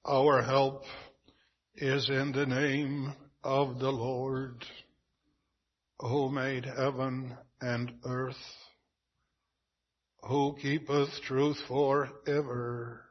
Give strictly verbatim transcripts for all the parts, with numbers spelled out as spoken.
Our help is in the name of the Lord, who made heaven and earth, who keepeth truth forever,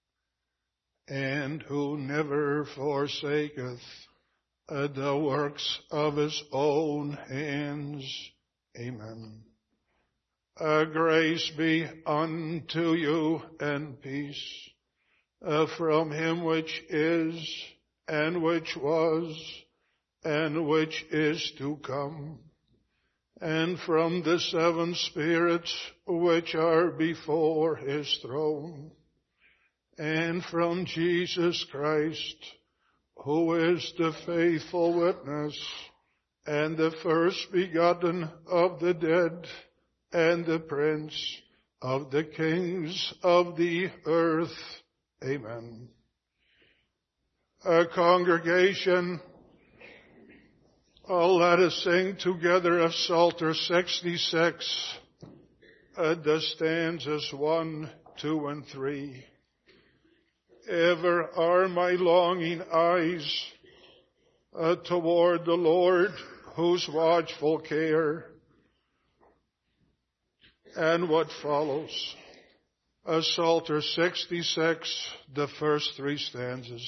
and who never forsaketh the works of his own hands. Amen. Uh, grace be unto you and peace uh, from him which is, and which was, and which is to come, and from the seven spirits which are before his throne, and from Jesus Christ, who is the faithful witness, and the first begotten of the dead, and the Prince of the kings of the earth. Amen. A congregation, oh, let us sing together of Psalter sixty-six, uh, the stanzas one, two, and three. Ever are my longing eyes uh, toward the Lord, whose watchful care. And what follows? Uh, Psalter sixty-six, the first three stanzas.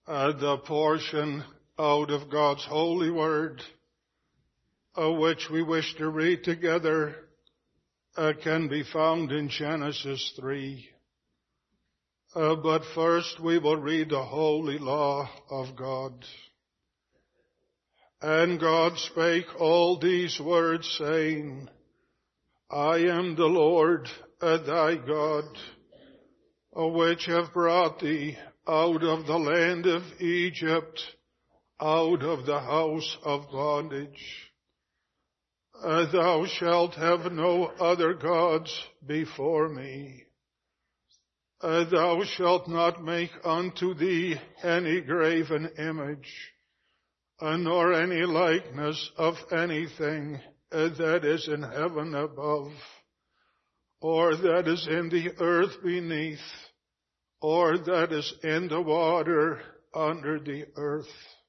Uh, the portion out of God's holy word, uh, which we wish to read together, uh, can be found in Genesis three. Uh, but first we will read the holy law of God. And God spake all these words, saying, I am the Lord uh, thy God, uh, which have brought thee out of the land of Egypt, out of the house of bondage. Uh, thou shalt have no other gods before me. Uh, thou shalt not make unto thee any graven image, uh, nor any likeness of anything uh, that is in heaven above, or that is in the earth beneath, or that is in the water under the earth.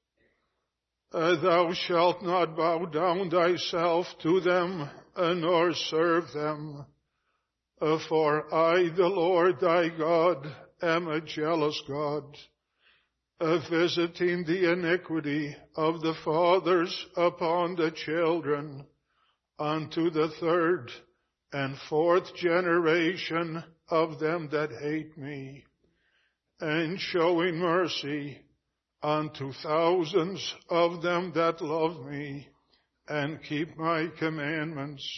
Uh, thou shalt not bow down thyself to them, uh, nor serve them. Uh, for I, the Lord thy God, am a jealous God, uh, visiting the iniquity of the fathers upon the children, unto the third and fourth generation of them that hate me, and showing mercy unto thousands of them that love me, and keep my commandments.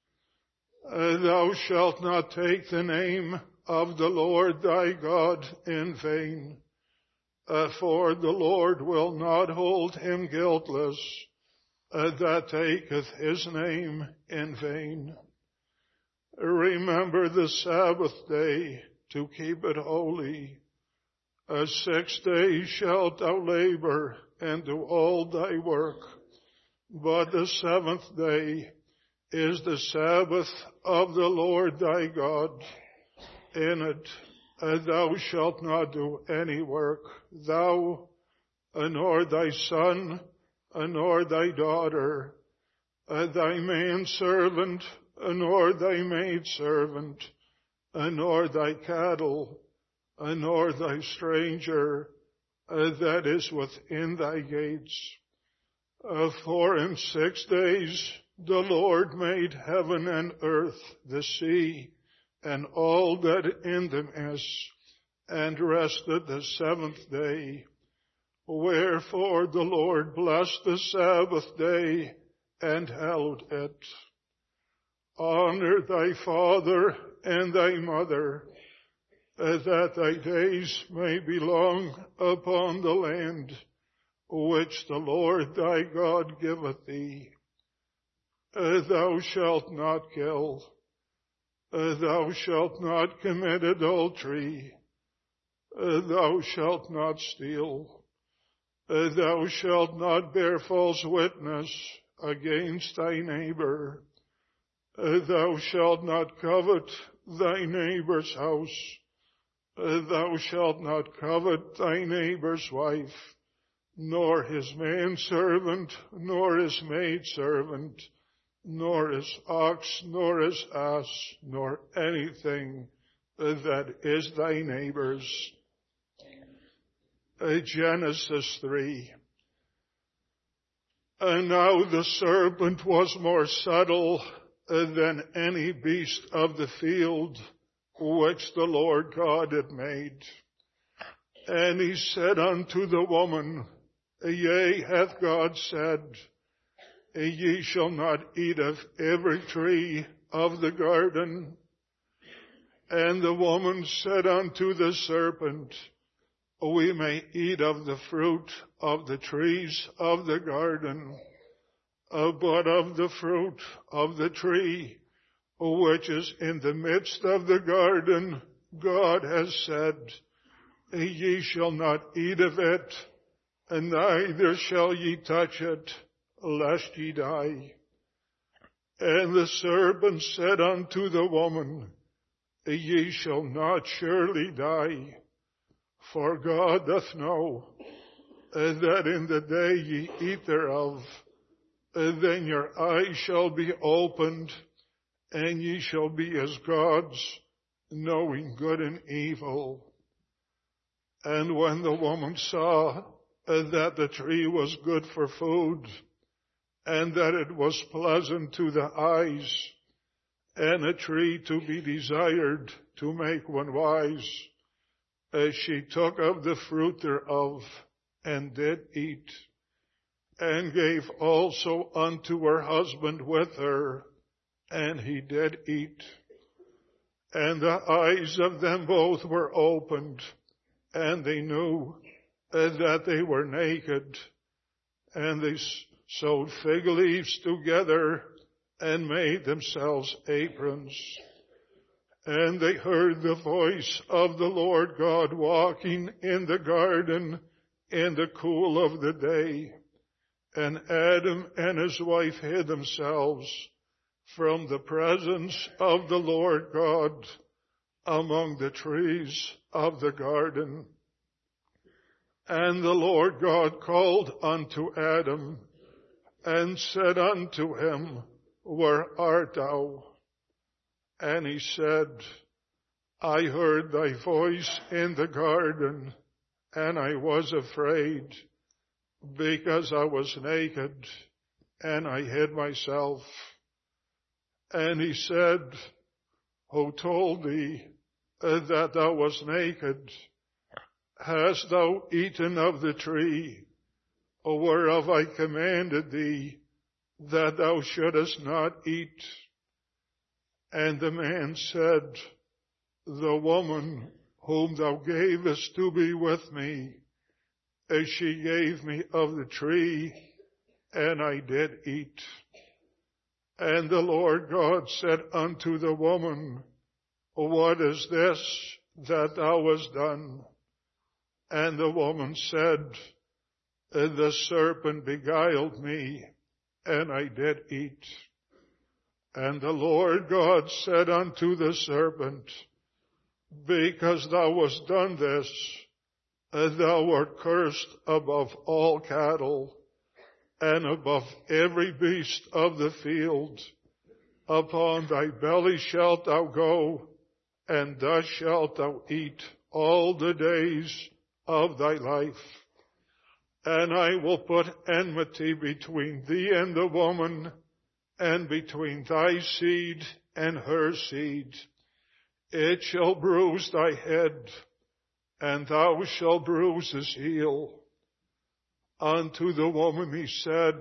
Uh, thou shalt not take the name of the Lord thy God in vain, uh, for the Lord will not hold him guiltless uh, that taketh his name in vain. Remember the Sabbath day to keep it holy. Uh, six days shalt thou labor and do all thy work, but the seventh day is the Sabbath of the Lord thy God. In it uh, thou shalt not do any work, thou, uh, nor thy son, uh, nor thy daughter, uh, thy manservant, uh, nor thy maidservant, uh, nor thy cattle, uh, nor thy stranger uh, that is within thy gates. Uh, for in six days the Lord made heaven and earth, the sea, and all that in them is, and rested the seventh day. Wherefore the Lord blessed the Sabbath day and hallowed it. Honor thy father and thy mother, that thy days may be long upon the land which the Lord thy God giveth thee. Uh, thou shalt not kill. Uh, thou shalt not commit adultery. Uh, thou shalt not steal. Uh, thou shalt not bear false witness against thy neighbor. Uh, thou shalt not covet thy neighbor's house. Uh, thou shalt not covet thy neighbor's wife, nor his manservant, nor his maidservant, nor his ox, nor his ass, nor anything that is thy neighbor's. Uh, Genesis three. And now the serpent was more subtle uh, than any beast of the field which the Lord God had made. And he said unto the woman, Yea, hath God said, Ye shall not eat of every tree of the garden. And the woman said unto the serpent, We may eat of the fruit of the trees of the garden, uh, but of the fruit of the tree which is in the midst of the garden, God has said, Ye shall not eat of it, and neither shall ye touch it, lest ye die. And the serpent said unto the woman, Ye shall not surely die, for God doth know that in the day ye eat thereof, then your eyes shall be opened, and ye shall be as gods, knowing good and evil. And when the woman saw that the tree was good for food, and that it was pleasant to the eyes, and a tree to be desired to make one wise, as she took of the fruit thereof, and did eat, and gave also unto her husband with her, and he did eat. And the eyes of them both were opened, and they knew that they were naked, and they sewed fig leaves together, and made themselves aprons. And they heard the voice of the Lord God walking in the garden in the cool of the day. And Adam and his wife hid themselves from the presence of the Lord God among the trees of the garden. And the Lord God called unto Adam, and said unto him, Where art thou? And he said, I heard thy voice in the garden, and I was afraid, because I was naked, and I hid myself. And he said, Who told thee that thou wast naked? Hast thou eaten of the tree, whereof I commanded thee that thou shouldest not eat? And the man said, The woman whom thou gavest to be with me, as she gave me of the tree, and I did eat. And the Lord God said unto the woman, What is this that thou hast done? And the woman said, The serpent beguiled me, and I did eat. And the Lord God said unto the serpent, Because thou hast done this, thou art cursed above all cattle, and above every beast of the field. Upon thy belly shalt thou go, and thus shalt thou eat all the days of thy life. And I will put enmity between thee and the woman, and between thy seed and her seed. It shall bruise thy head, and thou shalt bruise his heel. Unto the woman he said,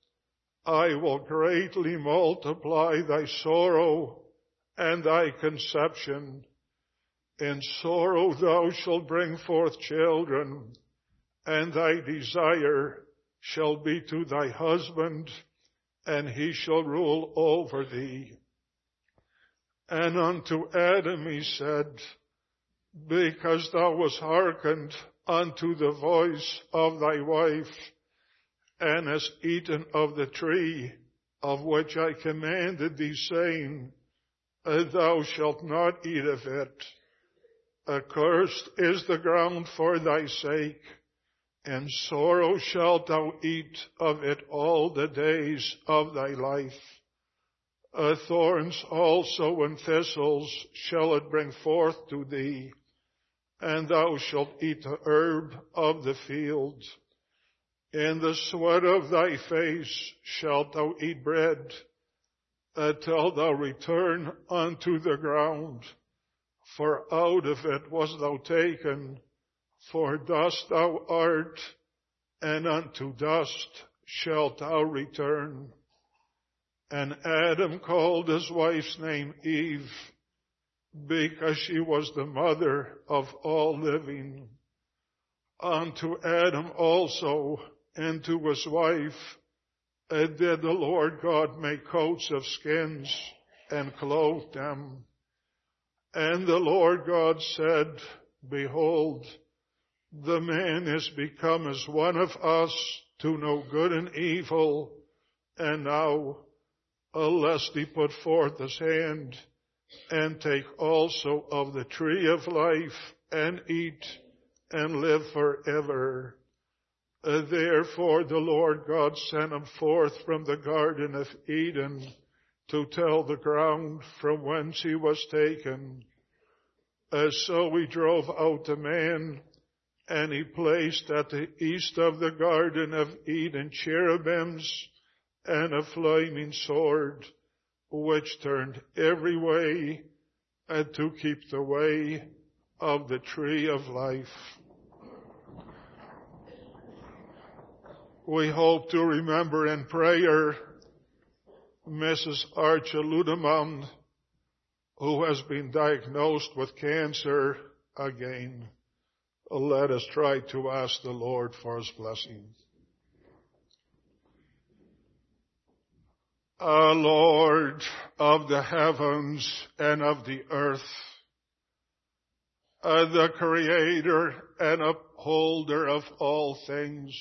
I will greatly multiply thy sorrow and thy conception. In sorrow thou shalt bring forth children, and thy desire shall be to thy husband, and he shall rule over thee. And unto Adam he said, Because thou wast hearkened unto the voice of thy wife, and hast eaten of the tree of which I commanded thee, saying, Thou shalt not eat of it. Accursed is the ground for thy sake, and sorrow shalt thou eat of it all the days of thy life. Uh, thorns also and thistles shall it bring forth to thee, and thou shalt eat the herb of the field. In the sweat of thy face shalt thou eat bread, until thou return unto the ground. For out of it wast thou taken, for dust thou art, and unto dust shalt thou return. And Adam called his wife's name Eve, because she was the mother of all living. Unto Adam also and to his wife did the Lord God make coats of skins and clothe them. And the Lord God said, Behold, the man is become as one of us to know good and evil, and now, lest he put forth his hand, and take also of the tree of life, and eat, and live forever. Therefore the Lord God sent him forth from the Garden of Eden, to till the ground from whence he was taken. As so he drove out the man, And he placed at the east of the Garden of Eden cherubims and a flaming sword, which turned every way and to keep the way of the tree of life. We hope to remember in prayer Missus Archer Ludemund, who has been diagnosed with cancer again. Let us try to ask the Lord for His blessing. Our Lord of the heavens and of the earth, uh, the Creator and upholder of all things,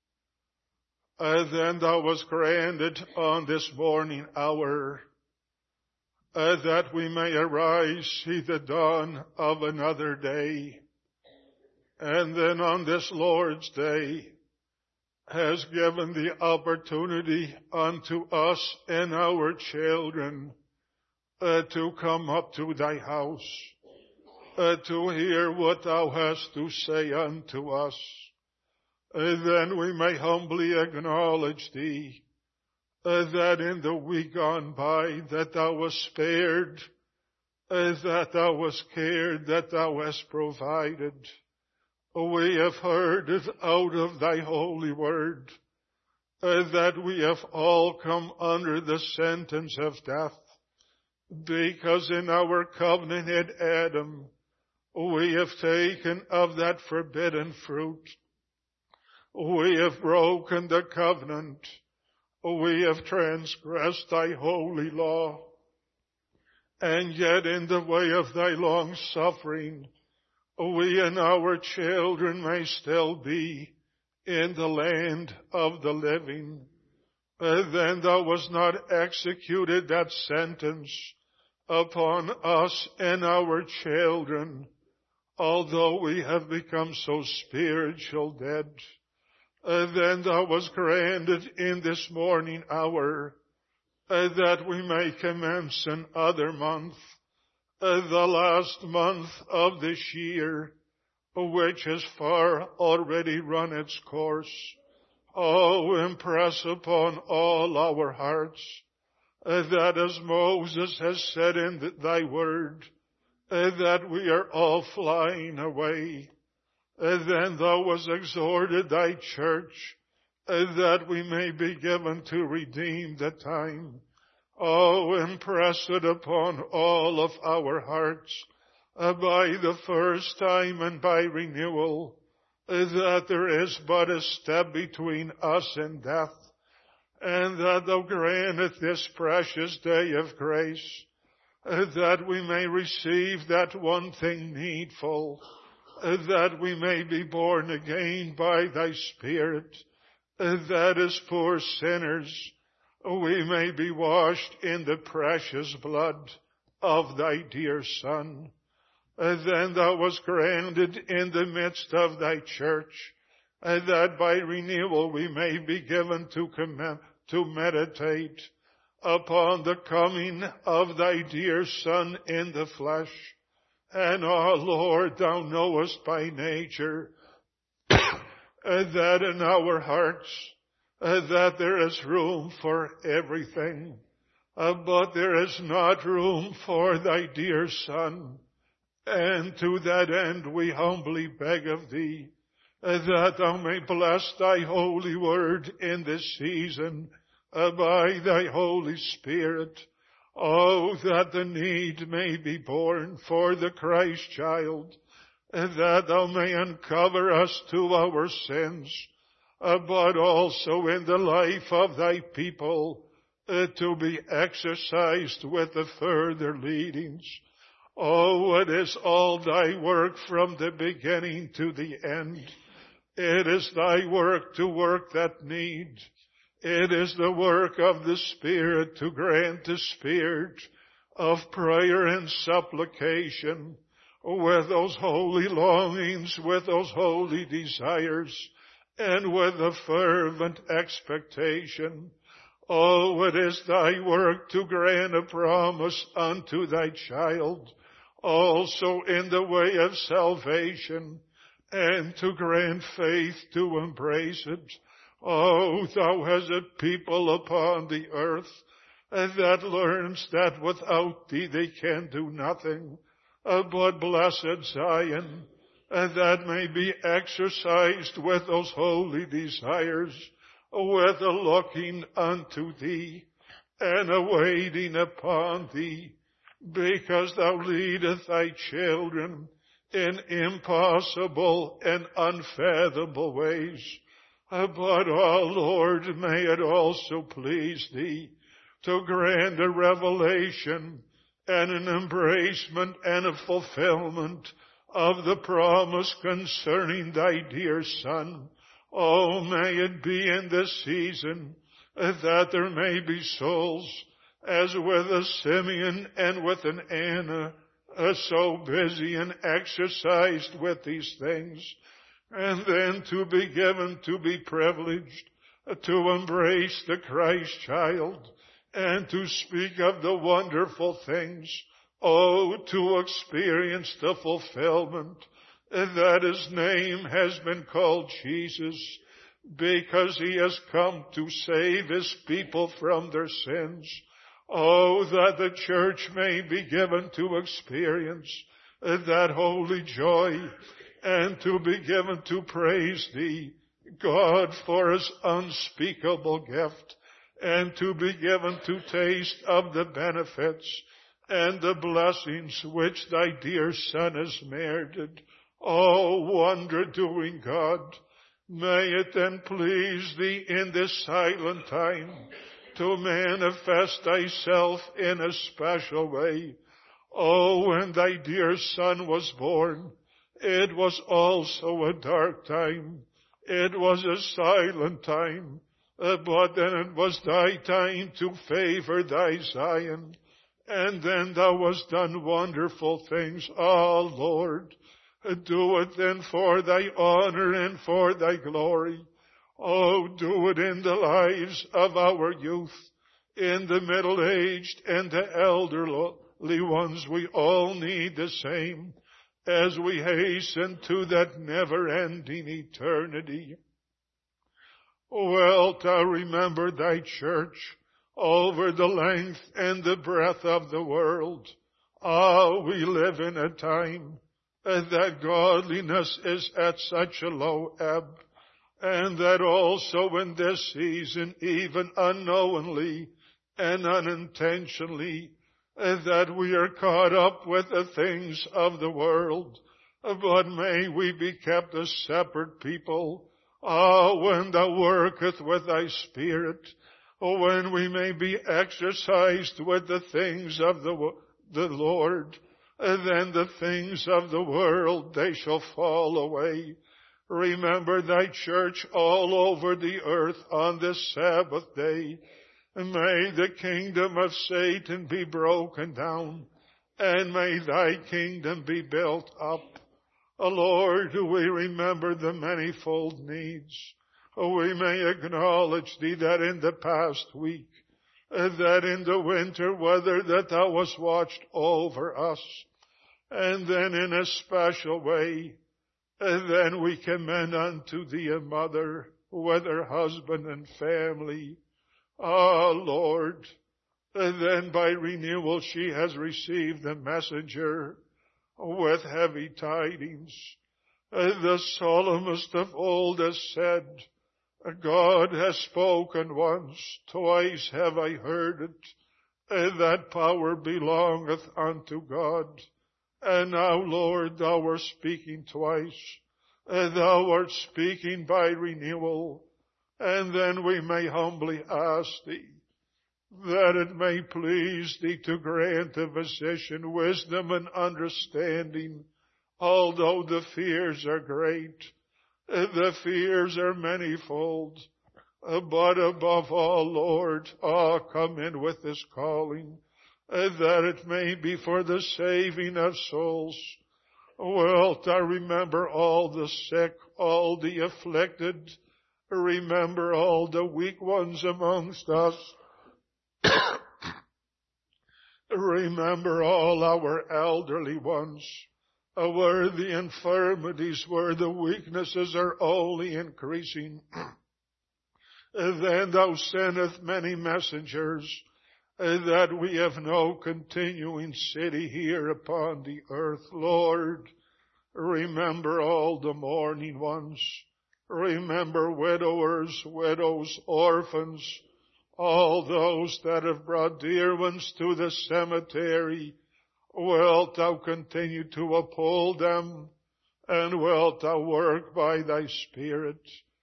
uh, then Thou wast granted on this morning hour uh, that we may arise, see the dawn of another day, and then on this Lord's Day has given the opportunity unto us and our children uh, to come up to Thy house, uh, to hear what Thou hast to say unto us. Uh, then we may humbly acknowledge Thee, uh, that in the week gone by that Thou wast spared, uh, that Thou wast cared, that Thou hast provided. We have heard it out of Thy holy word, uh, that we have all come under the sentence of death, because in our covenanted Adam we have taken of that forbidden fruit. We have broken the covenant. We have transgressed Thy holy law. And yet in the way of Thy long suffering, we and our children may still be in the land of the living. Uh, then Thou wast not executed that sentence upon us and our children, although we have become so spiritual dead. Uh, then Thou wast granted in this morning hour uh, that we may commence another month, Uh, the last month of this year, which has far already run its course. Oh, impress upon all our hearts uh, that as Moses has said in the, Thy word, uh, that we are all flying away. Uh, then Thou wast exhorted Thy church uh, that we may be given to redeem the time. Oh, impress it upon all of our hearts uh, by the first time and by renewal uh, that there is but a step between us and death, and that Thou granteth this precious day of grace uh, that we may receive that one thing needful, uh, that we may be born again by Thy Spirit, uh, that as poor sinners we may be washed in the precious blood of Thy dear Son. Uh, then Thou wast granted in the midst of Thy church, uh, that by renewal we may be given to commem- to meditate upon the coming of Thy dear Son in the flesh. And, oh Lord, Thou knowest by nature uh, that in our hearts Uh, that there is room for everything, uh, but there is not room for Thy dear Son. And to that end we humbly beg of Thee uh, that Thou may bless Thy holy word in this season uh, by Thy Holy Spirit. Oh, that the need may be borne for the Christ child, uh, that Thou may uncover us to our sins, Uh, but also in the life of Thy people uh, to be exercised with the further leadings. Oh, it is all Thy work from the beginning to the end. It is Thy work to work that need. It is the work of the Spirit to grant the spirit of prayer and supplication with those holy longings, with those holy desires, and with a fervent expectation. Oh, it is Thy work to grant a promise unto Thy child, also in the way of salvation, and to grant faith to embrace it. Oh, thou hast a people upon the earth that learns that without thee they can do nothing. But blessed Zion, that may be exercised with those holy desires, with a looking unto thee, and a waiting upon thee, because thou leadest thy children in impossible and unfathomable ways. But, oh Lord, may it also please thee to grant a revelation and an embracement and a fulfillment of the promise concerning thy dear Son. Oh, may it be in this season that there may be souls, as with a Simeon and with an Anna, uh, so busy and exercised with these things, and then to be given to be privileged uh, to embrace the Christ child and to speak of the wonderful things, oh, to experience the fulfillment that his name has been called Jesus, because he has come to save his people from their sins. Oh, that the church may be given to experience that holy joy, and to be given to praise thee, God, for his unspeakable gift, and to be given to taste of the benefits and the blessings which thy dear Son has merited. Oh, wonder-doing God, may it then please thee in this silent time to manifest thyself in a special way. Oh, when thy dear Son was born, it was also a dark time. It was a silent time. Uh, but then it was thy time to favor thy Zion. And then thou hast done wonderful things. Oh, Lord, do it then for thy honor and for thy glory. Oh, do it in the lives of our youth, in the middle-aged and the elderly ones. We all need the same as we hasten to that never-ending eternity. Wilt thou remember thy church over the length and the breadth of the world? Ah, we live in a time that godliness is at such a low ebb, and that also in this season, even unknowingly and unintentionally, that we are caught up with the things of the world. But may we be kept a separate people. Ah, when thou worketh with thy Spirit, when we may be exercised with the things of the, the Lord, then the things of the world, they shall fall away. Remember thy church all over the earth on this Sabbath day. May the kingdom of Satan be broken down, and may thy kingdom be built up. Oh, Lord, we remember the manifold needs. We may acknowledge thee that in the past week, that in the winter weather, that thou hast watched over us. And then in a special way, then we commend unto thee a mother with her husband and family. Ah, Lord, then by renewal she has received the messenger with heavy tidings. The psalmist of old has said, God has spoken once, twice have I heard it, that power belongeth unto God. And now, Lord, thou art speaking twice, thou art speaking by renewal, and then we may humbly ask thee, that it may please thee to grant the physician wisdom and understanding, although the fears are great, the fears are manifold. But above all, Lord, ah, come in with this calling, that it may be for the saving of souls. Wilt thou remember all the sick, all the afflicted, remember all the weak ones amongst us. Remember all our elderly ones. uh, where the infirmities, where the weaknesses are only increasing. Then thou sendest many messengers, uh, that we have no continuing city here upon the earth. Lord, remember all the mourning ones. Remember widowers, widows, orphans, all those that have brought dear ones to the cemetery. Wilt thou continue to uphold them, and wilt thou work by thy Spirit?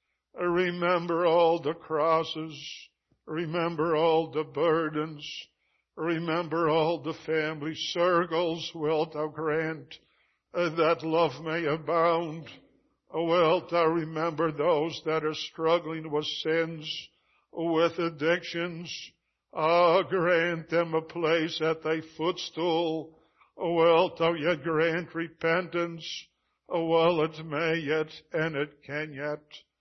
Remember all the crosses. Remember all the burdens. Remember all the family circles. Wilt thou grant that love may abound? Wilt thou remember those that are struggling with sins, with addictions? Ah, grant them a place at thy footstool. Wilt thou yet grant repentance? Well, it may yet, and it can yet.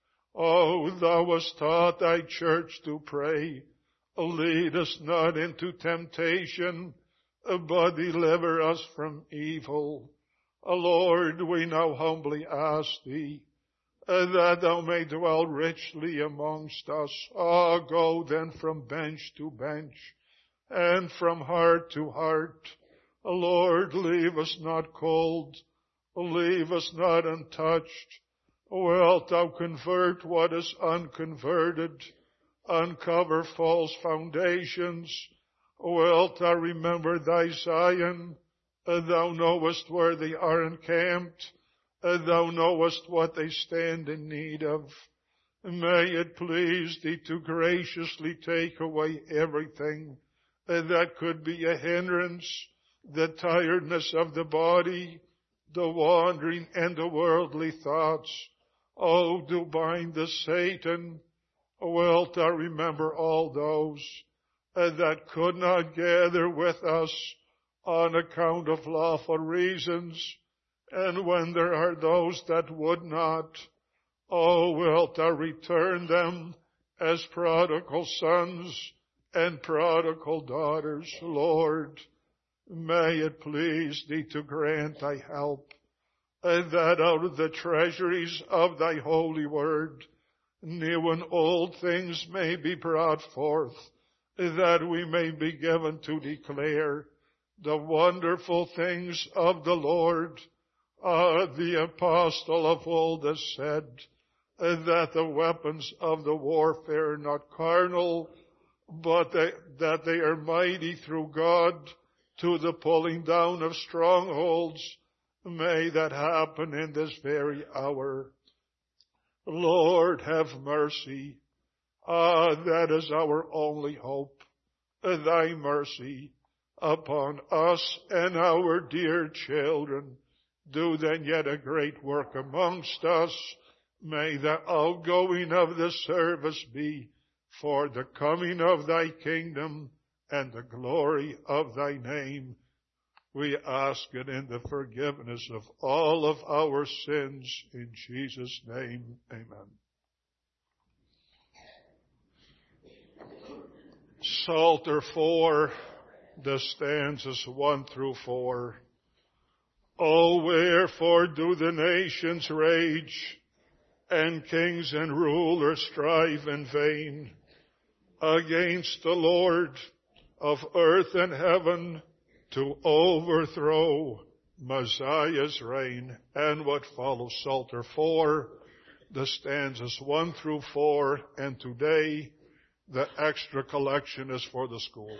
Oh, thou hast taught thy church to pray. Lead us not into temptation, but deliver us from evil. Lord, we now humbly ask thee that thou may dwell richly amongst us. Ah, go then from bench to bench and from heart to heart. Lord, leave us not cold. Leave us not untouched. Wilt thou convert what is unconverted? Uncover false foundations. Wilt thou remember thy Zion? Thou knowest where they are encamped. Thou knowest what they stand in need of. May it please thee to graciously take away everything that could be a hindrance, the tiredness of the body, the wandering and the worldly thoughts. Oh, do bind the Satan. Wilt thou remember all those that could not gather with us on account of lawful reasons, and when there are those that would not, oh, wilt thou return them as prodigal sons and prodigal daughters? Lord, may it please thee to grant thy help, and that out of the treasuries of thy holy word, new and old things may be brought forth, that we may be given to declare the wonderful things of the Lord. Ah, the apostle of old has said that the weapons of the warfare are not carnal, but they, that they are mighty through God to the pulling down of strongholds. May that happen in this very hour. Lord, have mercy. Ah, that is our only hope. Thy mercy upon us and our dear children. Do then yet a great work amongst us. May the outgoing of the service be for the coming of thy kingdom and the glory of thy name. We ask it in the forgiveness of all of our sins. In Jesus' name, amen. Psalter four, the stanzas one through four. Oh, wherefore do the nations rage, and kings and rulers strive in vain against the Lord of earth and heaven, to overthrow Messiah's reign? And what follows, Psalter four, the stanzas one through four, and today the extra collection is for the school.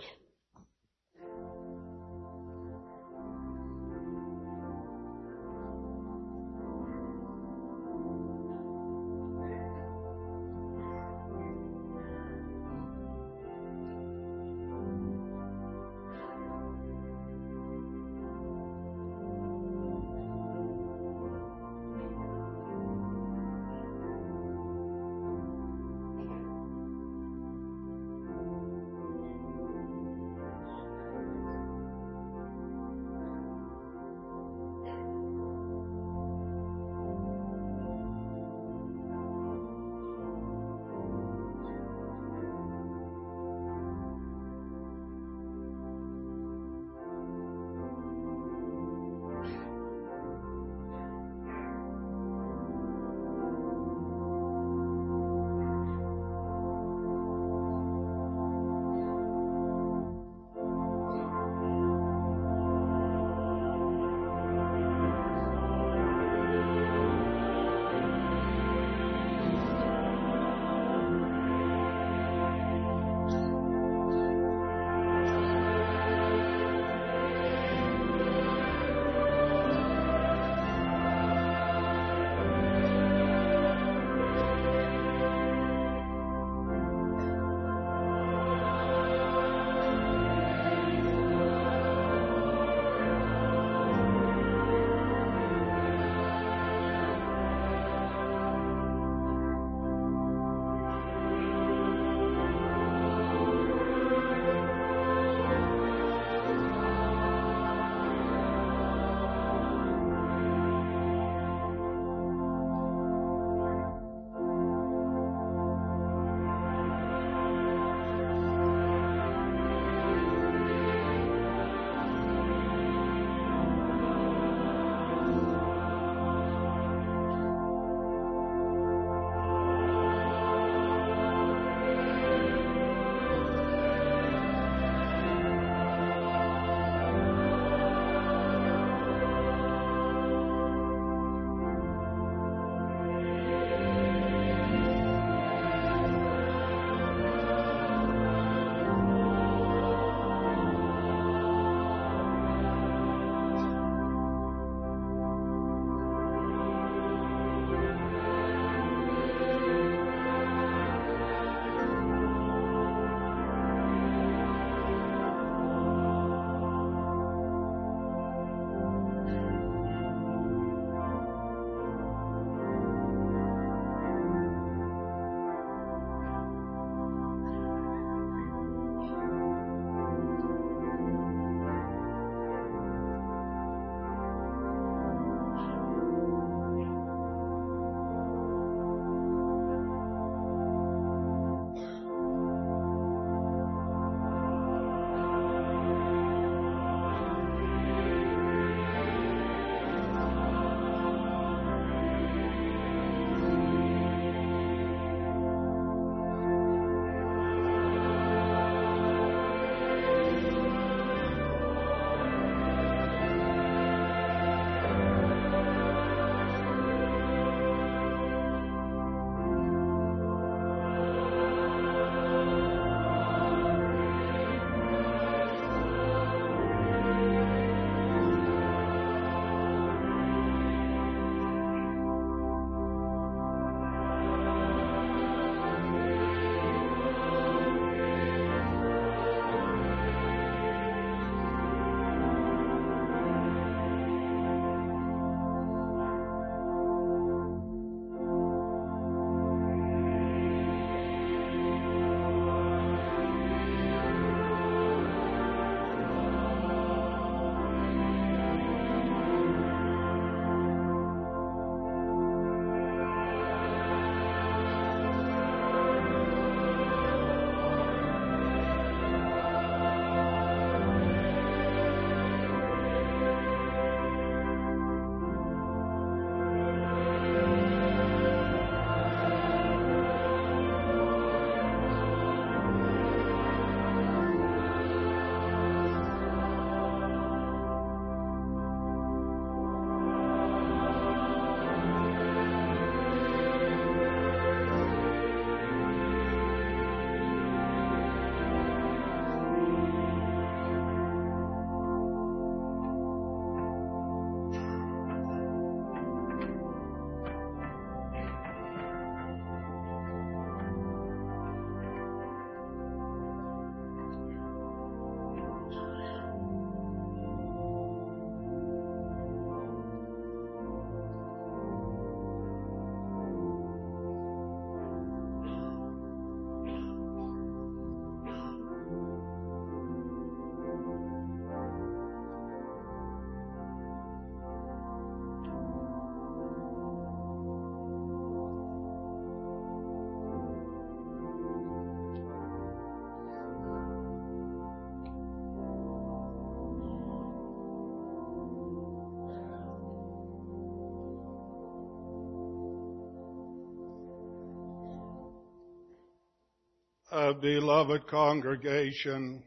Uh, beloved congregation,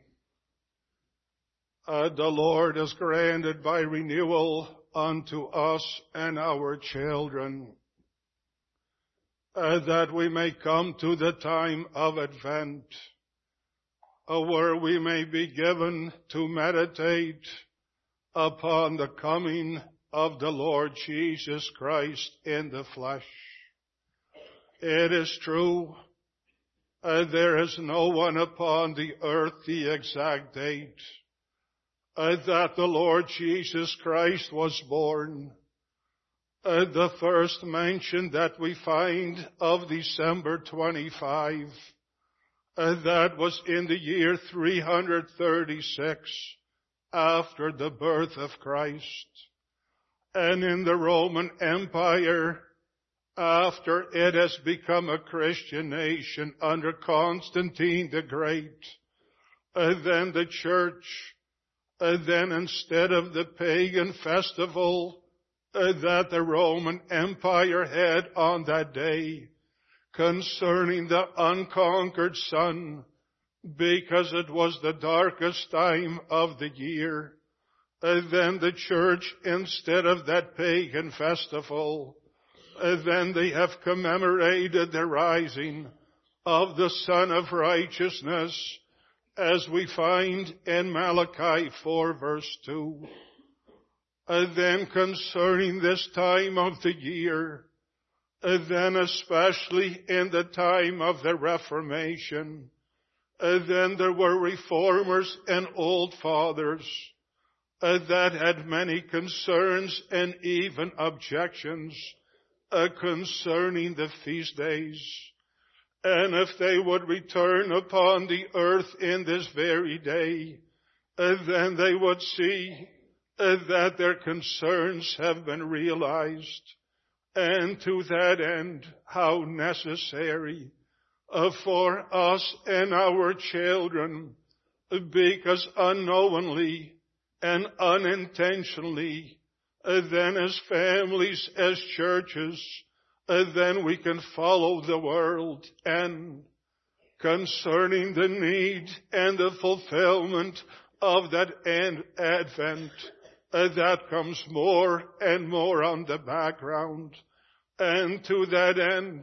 uh, the Lord has granted by renewal unto us and our children uh, that we may come to the time of Advent, uh, where we may be given to meditate upon the coming of the Lord Jesus Christ in the flesh. It is true, uh, there is no one upon the earth the exact date uh, that the Lord Jesus Christ was born. Uh, the first mention that we find of December twenty-fifth, uh, that was in the year three hundred thirty-six after the birth of Christ. And in the Roman Empire, after it has become a Christian nation under Constantine the Great, uh, then the church, uh, then instead of the pagan festival uh, that the Roman Empire had on that day concerning the unconquered sun, because it was the darkest time of the year, uh, then the church, instead of that pagan festival, uh, then they have commemorated the rising of the Son of Righteousness, as we find in Malachi four verse two. Uh, then concerning this time of the year, uh, then especially in the time of the Reformation, uh, then there were reformers and old fathers uh, that had many concerns and even objections uh, concerning the feast days. And if they would return upon the earth in this very day, uh, then they would see uh, that their concerns have been realized. And to that end, how necessary uh, for us and our children, because unknowingly and unintentionally, uh, then as families, as churches, uh, then we can follow the world. And concerning the need and the fulfillment of that end advent, uh, that comes more and more on the background. And to that end,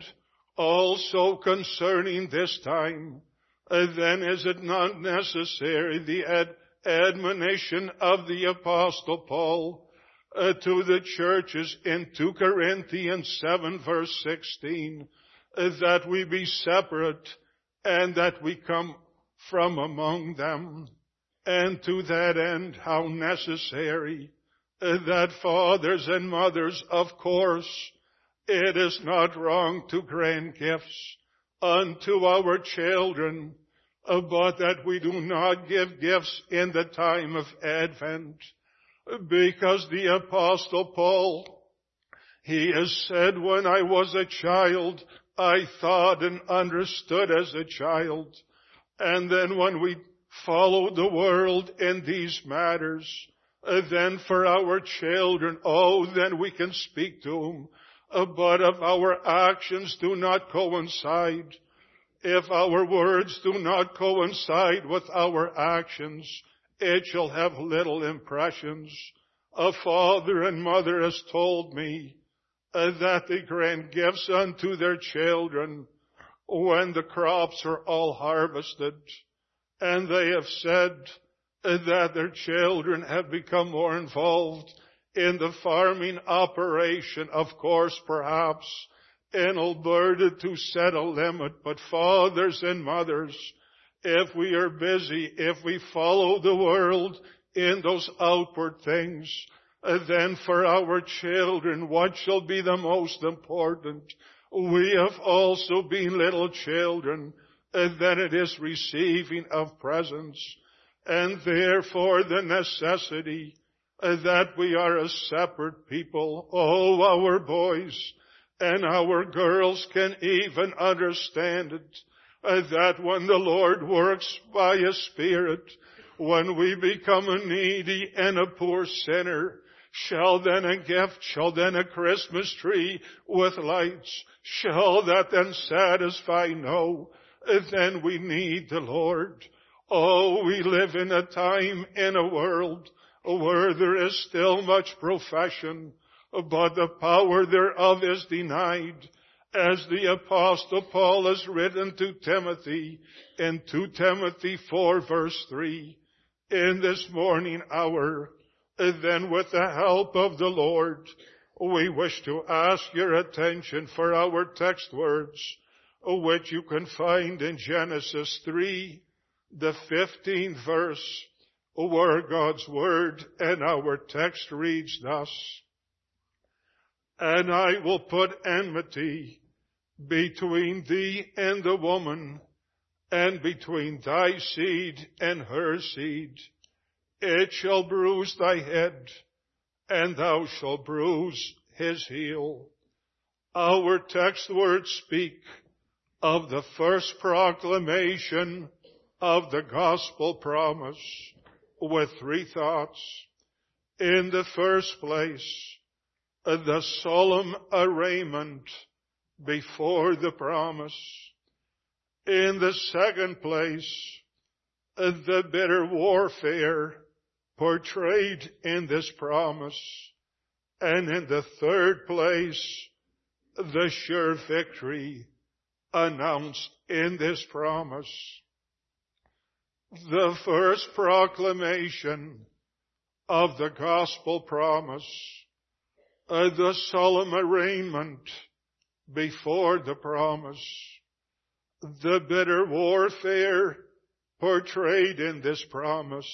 also concerning this time, uh, then is it not necessary the ad- admonition of the Apostle Paul uh, to the churches in two Corinthians seven verse sixteen, uh, that we be separate and that we come from among them. And to that end, how necessary uh, that fathers and mothers, of course, it is not wrong to grant gifts unto our children, uh, but that we do not give gifts in the time of Advent, because the Apostle Paul, he has said, when I was a child, I thought and understood as a child. And then when we follow the world in these matters, uh, then for our children, oh, then we can speak to them. Uh, but if our actions do not coincide, if our words do not coincide with our actions, it shall have little impressions. A father and mother has told me uh, that they grant gifts unto their children when the crops are all harvested. And they have said uh, that their children have become more involved in the farming operation. Of course, perhaps in Alberta to set a limit, but fathers and mothers, if we are busy, if we follow the world in those outward things, uh, then for our children, what shall be the most important? We have also been little children, uh, that it is receiving of presents, and therefore the necessity uh, that we are a separate people. Oh, our boys and our girls can even understand it, uh, that when the Lord works by His Spirit, when we become a needy and a poor sinner, shall then a gift, shall then a Christmas tree with lights, shall that then satisfy? No. then we need the Lord. Oh, we live in a time, in a world, where there is still much profession, but the power thereof is denied. As the Apostle Paul has written to Timothy in Second Timothy four verse three, in this morning hour, then with the help of the Lord, we wish to ask your attention for our text words, which you can find in Genesis three, the fifteenth verse, where God's word and our text reads thus: "And I will put enmity between thee and the woman, and between thy seed and her seed. It shall bruise thy head, and thou shalt bruise his heel." Our text words speak of the first proclamation of the gospel promise with three thoughts. In the first place, the solemn arraignment before the promise. In the second place, the bitter warfare portrayed in this promise. And in the third place, the sure victory announced in this promise. The first proclamation of the gospel promise, uh, the solemn arraignment before the promise, the bitter warfare portrayed in this promise,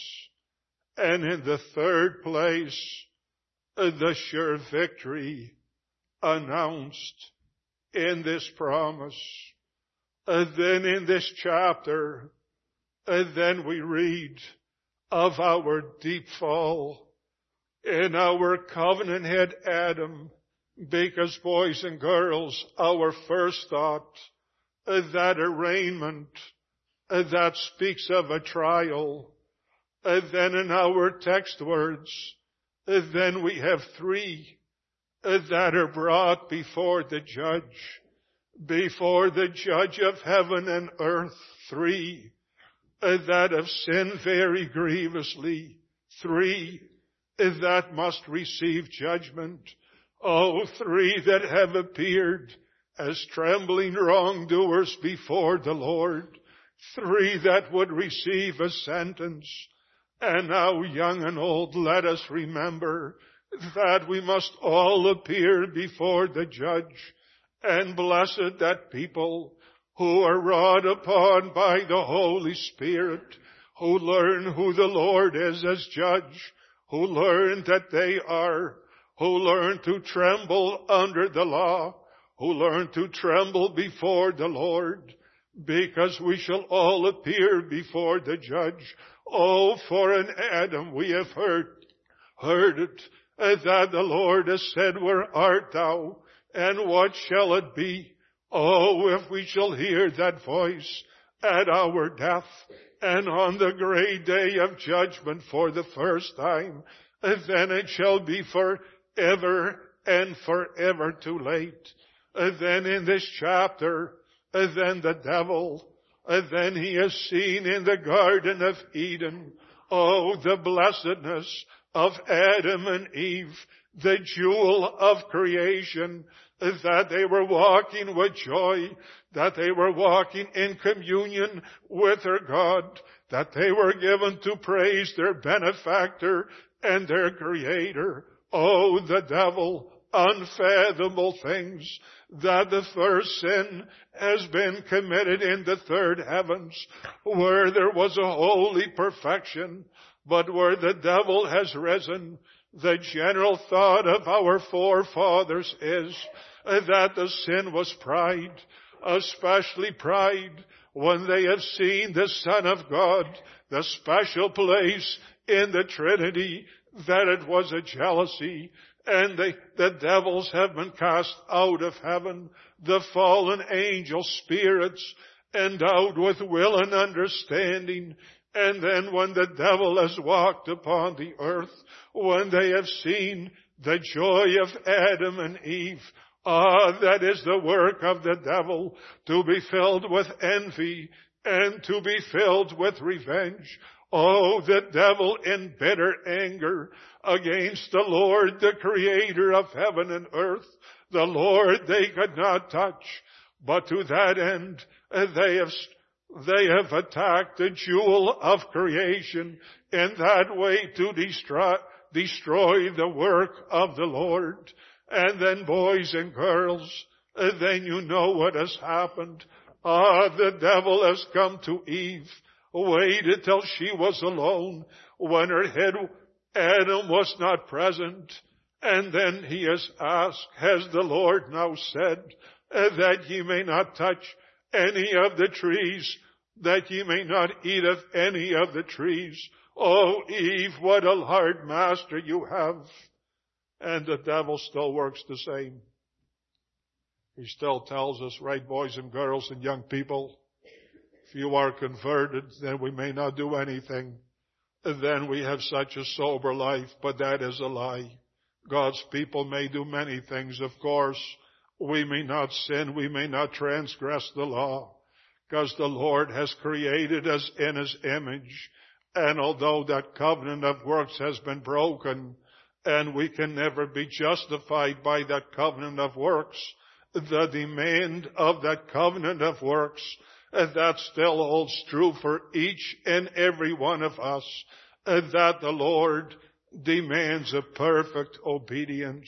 and in the third place, uh, the sure victory announced in this promise. Uh, then in this chapter, and then we read of our deep fall in our covenant head Adam, because, boys and girls, our first thought, uh, that arraignment, uh, that speaks of a trial. Uh, then in our text words, uh, then we have three uh, that are brought before the judge, before the judge of heaven and earth. Three Uh, that have sinned very grievously. Three uh, that must receive judgment. Oh, three that have appeared as trembling wrongdoers before the Lord. Three that would receive a sentence. And now, young and old, let us remember that we must all appear before the judge. And blessed that people who are wrought upon by the Holy Spirit, who learn who the Lord is as judge, who learn that they are, who learn to tremble under the law, who learn to tremble before the Lord, because we shall all appear before the judge. Oh, for an Adam we have heard, heard it, that the Lord has said, "Where art thou? And what shall it be?" Oh, if we shall hear that voice at our death and on the great day of judgment for the first time, then it shall be forever and forever too late. Then in this chapter, then the devil, then he is seen in the Garden of Eden. Oh, the blessedness of Adam and Eve, the jewel of creation, that they were walking with joy, that they were walking in communion with their God, that they were given to praise their benefactor and their creator. Oh, the devil, unfathomable things, that the first sin has been committed in the third heavens, where there was a holy perfection, but where the devil has risen. The general thought of our forefathers is that the sin was pride, especially pride when they have seen the Son of God, the special place in the Trinity, that it was a jealousy, and they, the devils have been cast out of heaven, the fallen angel spirits endowed with will and understanding. And then when the devil has walked upon the earth, when they have seen the joy of Adam and Eve, Ah, that is the work of the devil, to be filled with envy and to be filled with revenge. Oh, the devil in bitter anger against the Lord, the creator of heaven and earth, the Lord they could not touch, but to that end they have They have attacked the jewel of creation in that way to destroy, destroy the work of the Lord. And then, boys and girls, then you know what has happened. Ah, the devil has come to Eve, waited till she was alone, when her head Adam was not present. And then he has asked, has the Lord now said that ye may not touch any of the trees, that ye may not eat of any of the trees? Oh, Eve, what a hard master you have. And the devil still works the same. He still tells us, right, boys and girls and young people, if you are converted, then we may not do anything. Then we have such a sober life, but that is a lie. God's people may do many things, of course. We may not sin, we may not transgress the law, because the Lord has created us in His image. And although that covenant of works has been broken, and we can never be justified by that covenant of works, the demand of that covenant of works, that still holds true for each and every one of us, that the Lord demands a perfect obedience.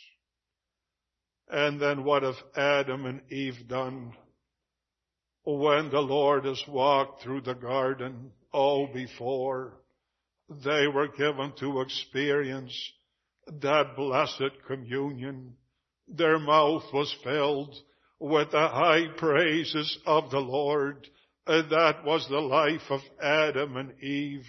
And then what have Adam and Eve done? When the Lord has walked through the garden, oh, before they were given to experience that blessed communion, their mouth was filled with the high praises of the Lord. And that was the life of Adam and Eve.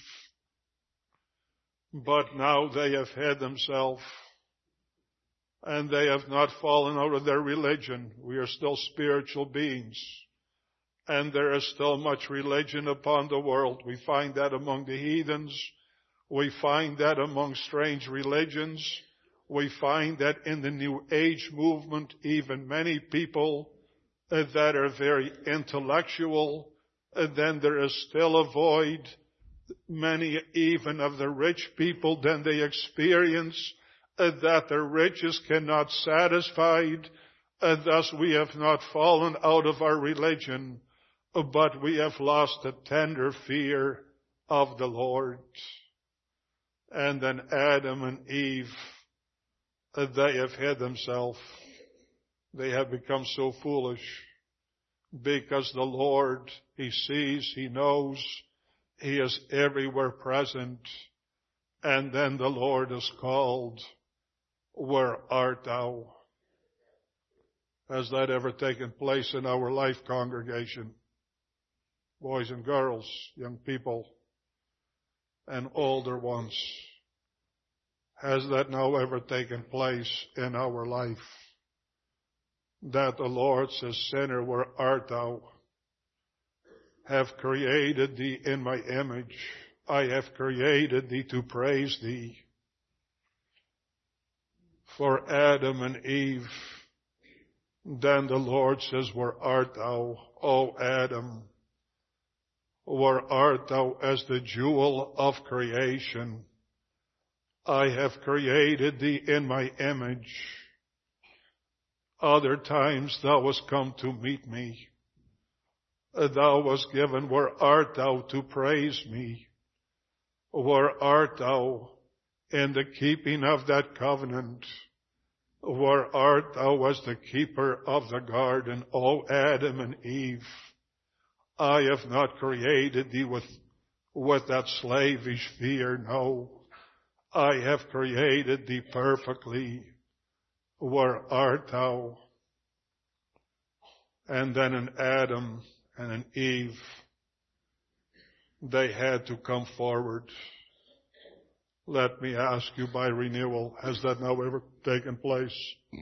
But now they have hid themselves, and they have not fallen out of their religion. We are still spiritual beings, and there is still much religion upon the world. We find that among the heathens. We find that among strange religions. We find that in the New Age movement, even many people uh, that are very intellectual, and then there is still a void. Many even of the rich people, then they experience uh, that their riches cannot satisfy, and thus we have not fallen out of our religion, but we have lost the tender fear of the Lord. And then Adam and Eve, uh, they have hid themselves. They have become so foolish because the Lord, He sees, He knows, He is everywhere present. And then the Lord is called, where art thou? Has that ever taken place in our life, congregation? Boys and girls, young people, and older ones. Has that now ever taken place in our life? That the Lord says, sinner, where art thou? Have created thee in my image. I have created thee to praise thee. For Adam and Eve, then the Lord says, where art thou, O Adam? Where art thou as the jewel of creation? I have created thee in my image. Other times thou hast come to meet me. Thou wast given, where art thou to praise me? Where art thou in the keeping of that covenant? Where art thou as the keeper of the garden, O Adam and Eve? I have not created thee with, with that slavish fear, no. I have created thee perfectly. Where art thou? And then an Adam and an Eve, they had to come forward. Let me ask you, by renewal, has that now ever taken place?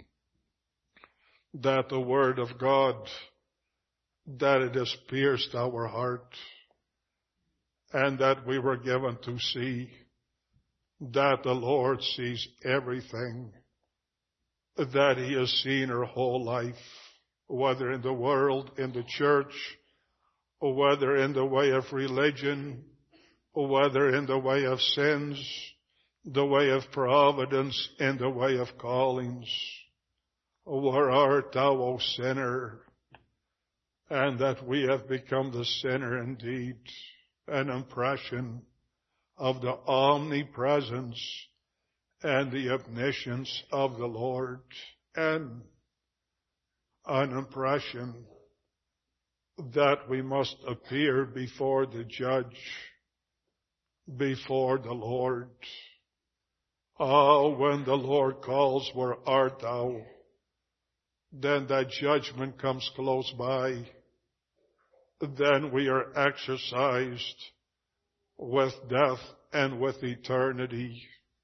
That the Word of God, that it has pierced our heart, and that we were given to see that the Lord sees everything, that he has seen her whole life, whether in the world, in the church, or whether in the way of religion, or whether in the way of sins, the way of providence, in the way of callings. Where art thou, O sinner? And that we have become the sinner indeed, an impression of the omnipresence and the omniscience of the Lord, and an impression that we must appear before the judge, before the Lord. Oh, when the Lord calls, where art thou? Then that judgment comes close by. Then we are exercised with death and with eternity.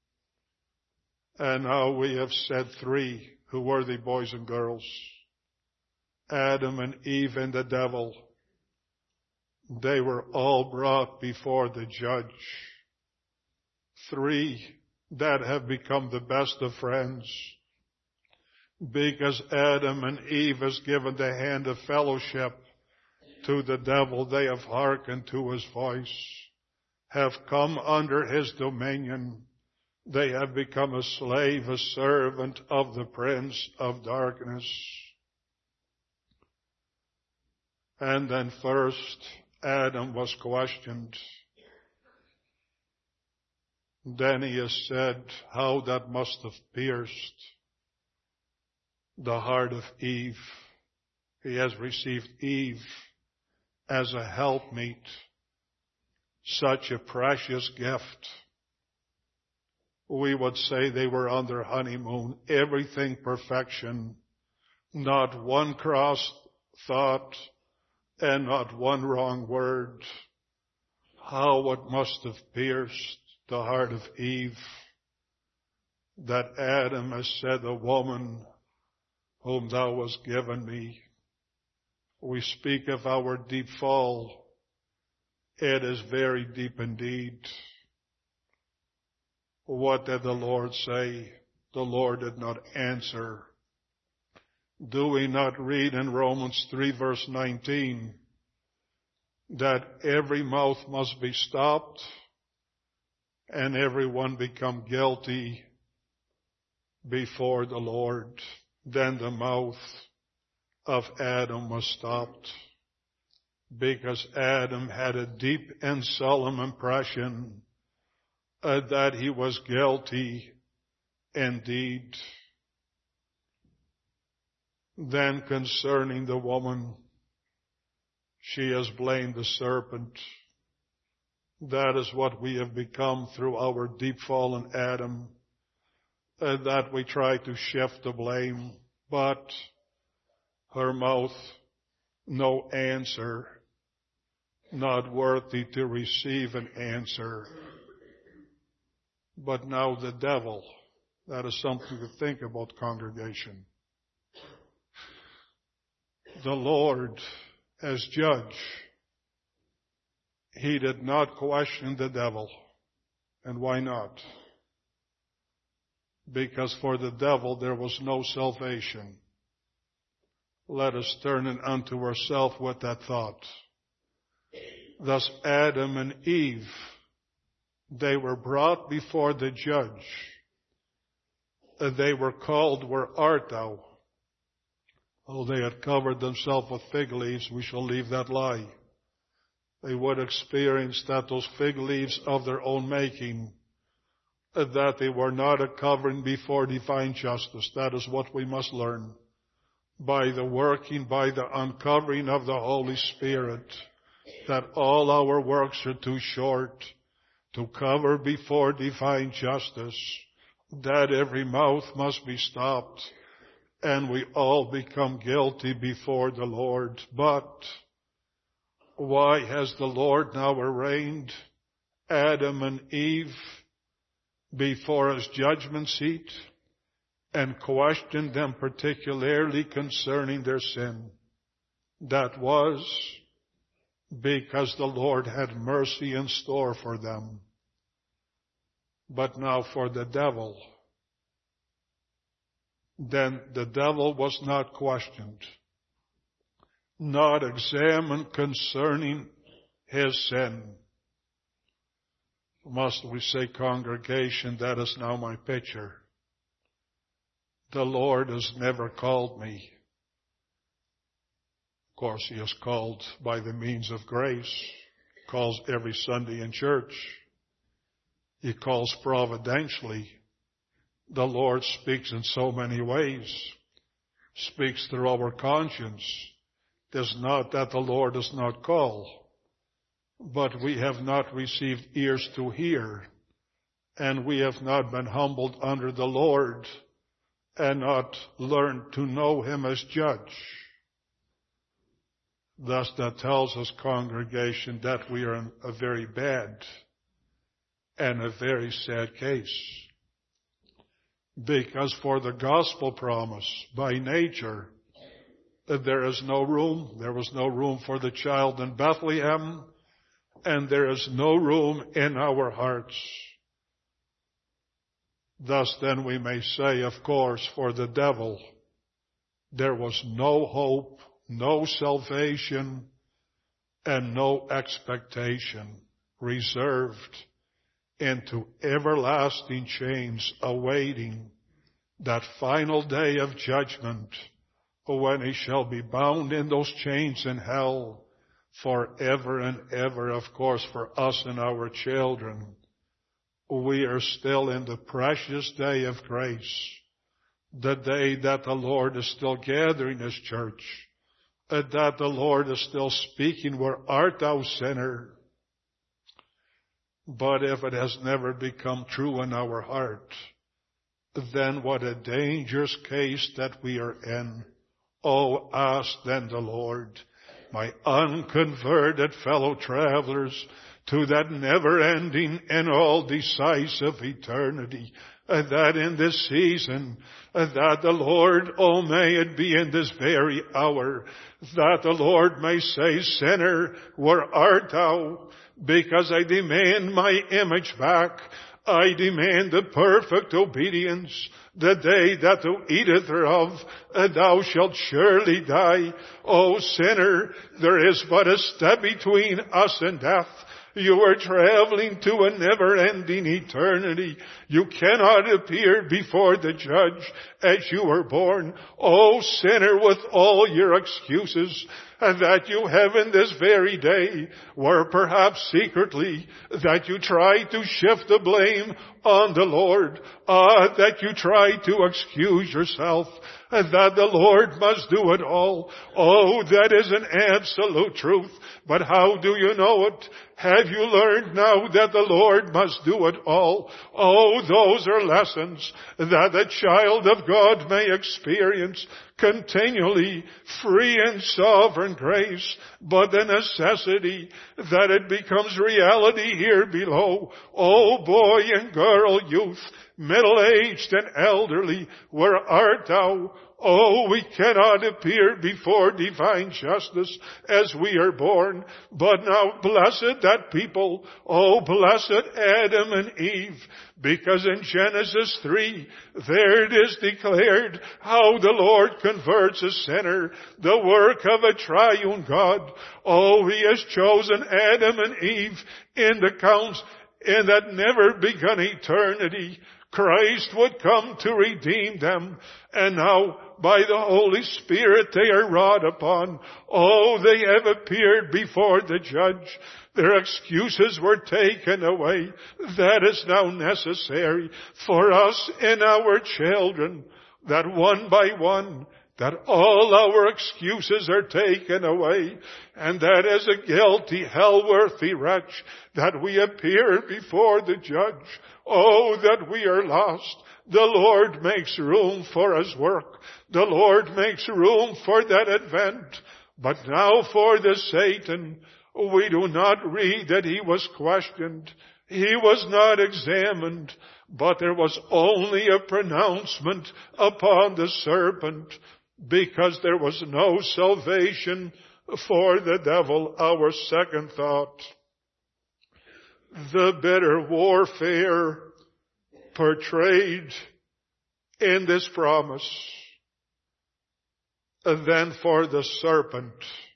And now we have said three who were the boys and girls. Adam and Eve and the devil. They were all brought before the judge. Three that have become the best of friends. Because Adam and Eve has given the hand of fellowship to the devil, they have hearkened to his voice, have come under his dominion. They have become a slave, a servant of the prince of darkness. And then first, Adam was questioned. Then he has said how that must have pierced the heart of Eve. He has received Eve as a helpmeet, such a precious gift. We would say they were on their honeymoon, everything perfection, not one cross thought and not one wrong word. How it must have pierced the heart of Eve that Adam has said, the woman whom thou hast given me. We speak of our deep fall. It is very deep indeed. What did the Lord say? The Lord did not answer. Do we not read in Romans three verse nineteen that every mouth must be stopped and everyone become guilty before the Lord? Then the mouth of Adam was stopped, because Adam had a deep and solemn impression uh, that he was guilty indeed. Then concerning the woman, she has blamed the serpent. That is what we have become through our deep fallen Adam, uh, that we try to shift the blame. But her mouth, no answer, not worthy to receive an answer. But now the devil, that is something to think about, congregation. The Lord, as judge, he did not question the devil. And why not? Because for the devil there was no salvation. Let us turn it unto ourselves with that thought. Thus Adam and Eve, they were brought before the judge. They were called, where art thou? Oh, they had covered themselves with fig leaves. We shall leave that lie. They would experience that those fig leaves of their own making, that they were not a covering before divine justice. That is what we must learn. By the working, by the uncovering of the Holy Spirit, that all our works are too short to cover before divine justice, that every mouth must be stopped, and we all become guilty before the Lord. But why has the Lord now arraigned Adam and Eve before his judgment seat and questioned them particularly concerning their sin? That was because the Lord had mercy in store for them. But now for the devil, then the devil was not questioned, not examined concerning his sin. Must we say, congregation, that is now my picture. The Lord has never called me. Of course, He has called by the means of grace. He calls every Sunday in church. He calls providentially. The Lord speaks in so many ways. Speaks through our conscience. It is not that the Lord does not call, but we have not received ears to hear, and we have not been humbled under the Lord, and not learned to know Him as judge. Thus that tells us, congregation, that we are in a very bad and a very sad case. Because for the gospel promise, by nature, there is no room. There was no room for the child in Bethlehem, and there is no room in our hearts. Thus then we may say, of course, for the devil, there was no hope, no salvation, and no expectation reserved into everlasting chains awaiting that final day of judgment when he shall be bound in those chains in hell forever and ever. Of course, for us and our children, we are still in the precious day of grace, the day that the Lord is still gathering His church, and that the Lord is still speaking, "Where art thou, sinner?" But if it has never become true in our heart, then what a dangerous case that we are in. Oh, ask then the Lord, my unconverted fellow travelers, to that never-ending and all-decisive eternity, that in this season, that the Lord, oh, may it be in this very hour, that the Lord may say, "Sinner, where art thou? Because I demand my image back. I demand the perfect obedience. The day that thou eatest thereof, thou shalt surely die. O sinner, there is but a step between us and death. You are traveling to a never-ending eternity. You cannot appear before the judge as you were born. O sinner, with all your excuses that you have in this very day, where perhaps secretly that you try to shift the blame on the Lord, uh, that you try to excuse yourself, that the Lord must do it all. Oh, that is an absolute truth. But how do you know it? Have you learned now that the Lord must do it all? Oh, those are lessons that the child of God may experience continually, free and sovereign grace, but the necessity that it becomes reality here below. Oh, boy and girl, youth, middle-aged and elderly, where art thou? Oh, we cannot appear before divine justice as we are born. But now blessed that people, oh, blessed Adam and Eve, because in Genesis three, there it is declared how the Lord converts a sinner, the work of a triune God. Oh, He has chosen Adam and Eve in the counts in that never begun eternity. Christ would come to redeem them, and now by the Holy Spirit they are wrought upon. Oh, they have appeared before the judge. Their excuses were taken away. That is now necessary for us and our children, that one by one, that all our excuses are taken away, and that as a guilty, hell-worthy wretch, that we appear before the judge. Oh, that we are lost. The Lord makes room for His work. The Lord makes room for that advent. But now for the Satan, we do not read that he was questioned. He was not examined, but there was only a pronouncement upon the serpent, because there was no salvation for the devil. Our second thought, the bitter warfare portrayed in this promise. And then for the serpent,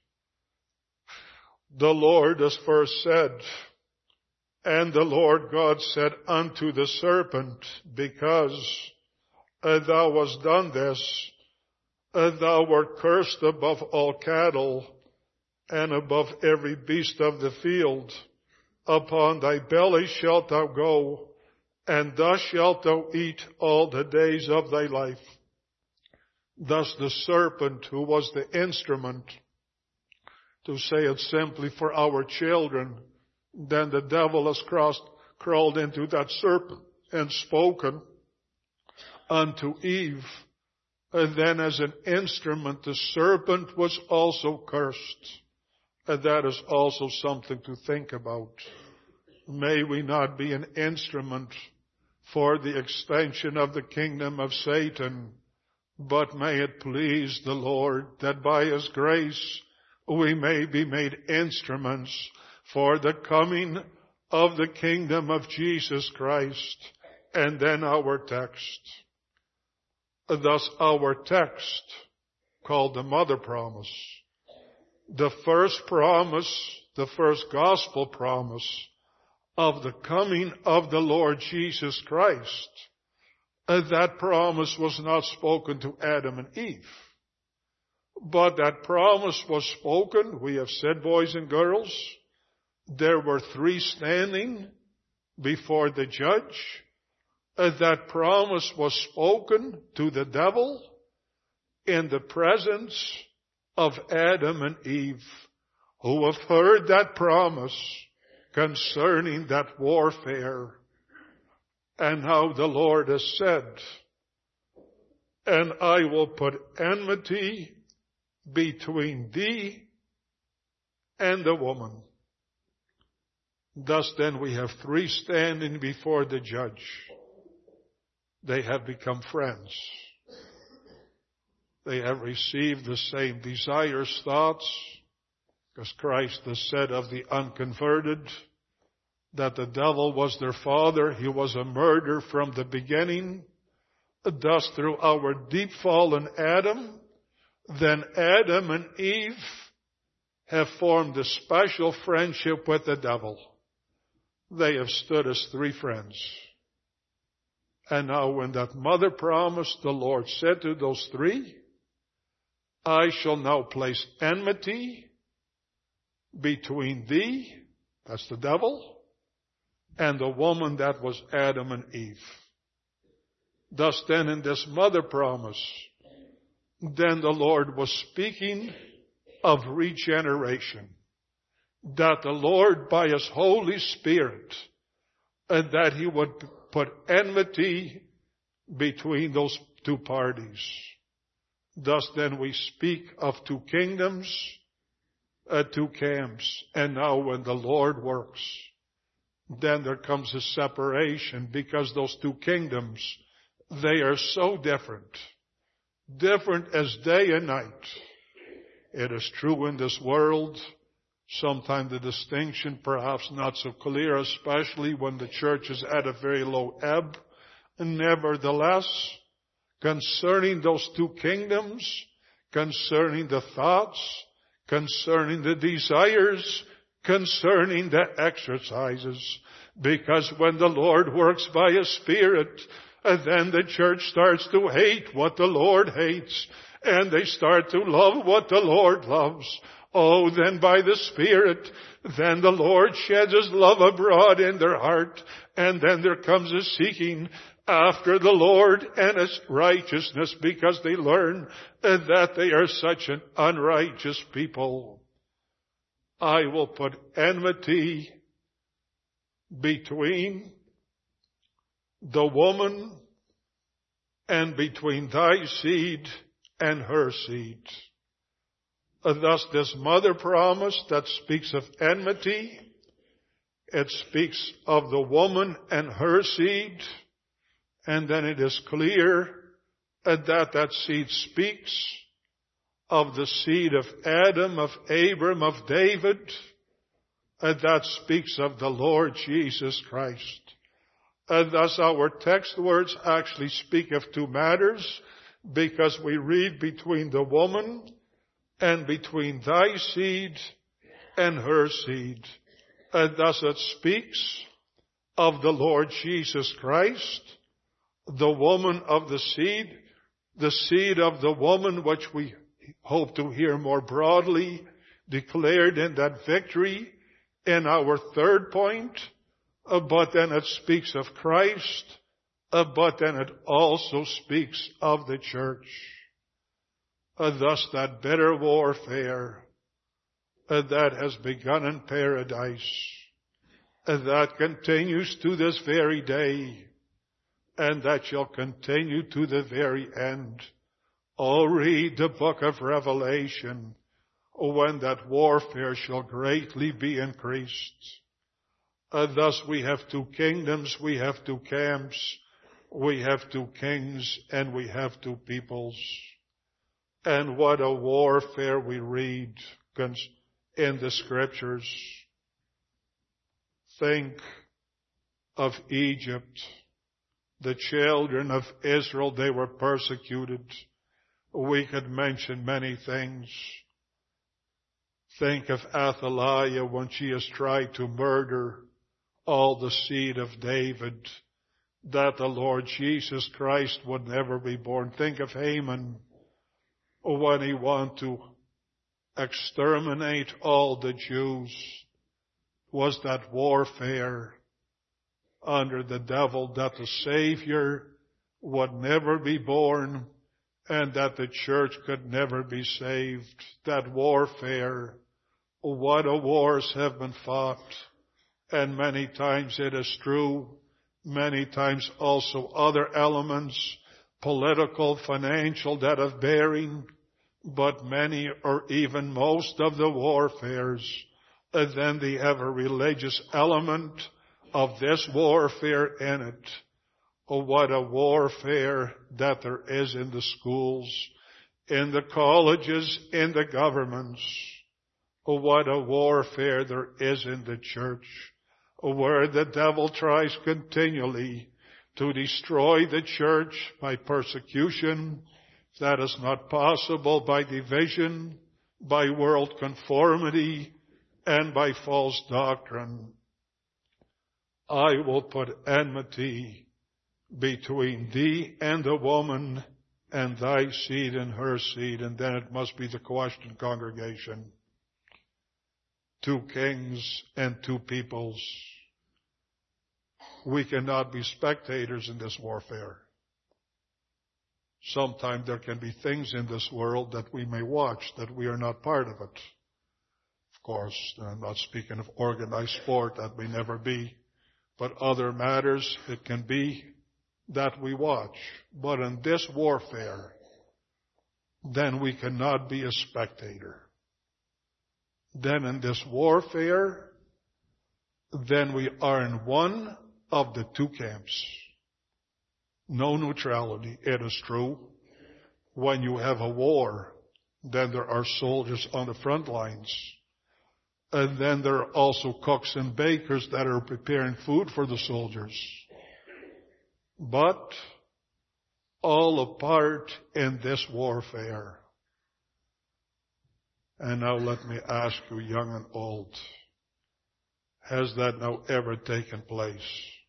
the Lord has first said, and the Lord God said unto the serpent, because uh, thou hast done this, uh, thou wert cursed above all cattle and above every beast of the field. Upon thy belly shalt thou go, and thus shalt thou eat all the days of thy life. Thus the serpent, who was the instrument, to say it simply, for our children, then the devil has crossed, crawled into that serpent and spoken unto Eve. And then as an instrument, the serpent was also cursed. And that is also something to think about. May we not be an instrument for the extension of the kingdom of Satan, but may it please the Lord that by His grace we may be made instruments for the coming of the kingdom of Jesus Christ. And then our text. Thus our text, called the mother promise. The first promise, the first gospel promise of the coming of the Lord Jesus Christ. And that promise was not spoken to Adam and Eve. But that promise was spoken, we have said, boys and girls, there were three standing before the judge. And that promise was spoken to the devil in the presence of Adam and Eve, who have heard that promise concerning that warfare. And how the Lord has said, and I will put enmity between thee and the woman. Thus then we have three standing before the judge. They have become friends. They have received the same desires, thoughts, because Christ has said of the unconverted that the devil was their father. He was a murderer from the beginning. Thus through our deep fallen Adam, then Adam and Eve have formed a special friendship with the devil. They have stood as three friends. And now when that mother promise, the Lord said to those three, I shall now place enmity between thee, that's the devil, and the woman that was Adam and Eve. Thus then in this mother promise, then the Lord was speaking of regeneration. That the Lord by His Holy Spirit, and that He would put enmity between those two parties. Thus then we speak of two kingdoms, uh, two camps. And now when the Lord works, then there comes a separation, because those two kingdoms, they are so different. Different as day and night. It is true in this world. Sometimes the distinction perhaps not so clear, especially when the church is at a very low ebb. Nevertheless, concerning those two kingdoms, concerning the thoughts, concerning the desires, concerning the exercises, because when the Lord works by His Spirit, and then the church starts to hate what the Lord hates, and they start to love what the Lord loves. Oh, then by the Spirit, then the Lord sheds His love abroad in their heart, and then there comes a seeking after the Lord and His righteousness, because they learn that they are such an unrighteous people. I will put enmity between the woman and between thy seed and her seed. Thus this mother promise that speaks of enmity, it speaks of the woman and her seed, and then it is clear that that seed speaks of the seed of Adam, of Abram, of David, and that speaks of the Lord Jesus Christ. And thus our text words actually speak of two matters, because we read between the woman and between thy seed and her seed. And thus it speaks of the Lord Jesus Christ, the woman of the seed, the seed of the woman, which we hope to hear more broadly declared in that victory in our third point. Uh, but then it speaks of Christ, uh, but then it also speaks of the church. Uh, thus that bitter warfare uh, that has begun in paradise, uh, that continues to this very day, and that shall continue to the very end. Oh, read the book of Revelation, when that warfare shall greatly be increased. Uh, thus we have two kingdoms, we have two camps, we have two kings, and we have two peoples. And what a warfare we read in the scriptures. Think of Egypt. The children of Israel, they were persecuted. We could mention many things. Think of Athaliah when she has tried to murder all the seed of David, that the Lord Jesus Christ would never be born. Think of Haman when he wanted to exterminate all the Jews. Was that warfare under the devil, that the Savior would never be born and that the church could never be saved. That warfare, what a wars have been fought. And many times it is true, many times also other elements, political, financial, that of bearing, but many or even most of the warfares, and then they have a religious element of this warfare in it. Oh, what a warfare that there is in the schools, in the colleges, in the governments. Oh, what a warfare there is in the church, where the devil tries continually to destroy the church by persecution. That is not possible by division, by world conformity, and by false doctrine. I will put enmity between thee and the woman, and thy seed and her seed. And then it must be the question, congregation. Two kings and two peoples. We cannot be spectators in this warfare. Sometimes there can be things in this world that we may watch, that we are not part of it. Of course, I'm not speaking of organized sport, that may never be. But other matters, it can be that we watch. But in this warfare, then we cannot be a spectator. Then in this warfare, then we are in one of the two camps. No neutrality. It is true. When you have a war, then there are soldiers on the front lines. And then there are also cooks and bakers that are preparing food for the soldiers. But all a part in this warfare. And now let me ask you, young and old, has that now ever taken place?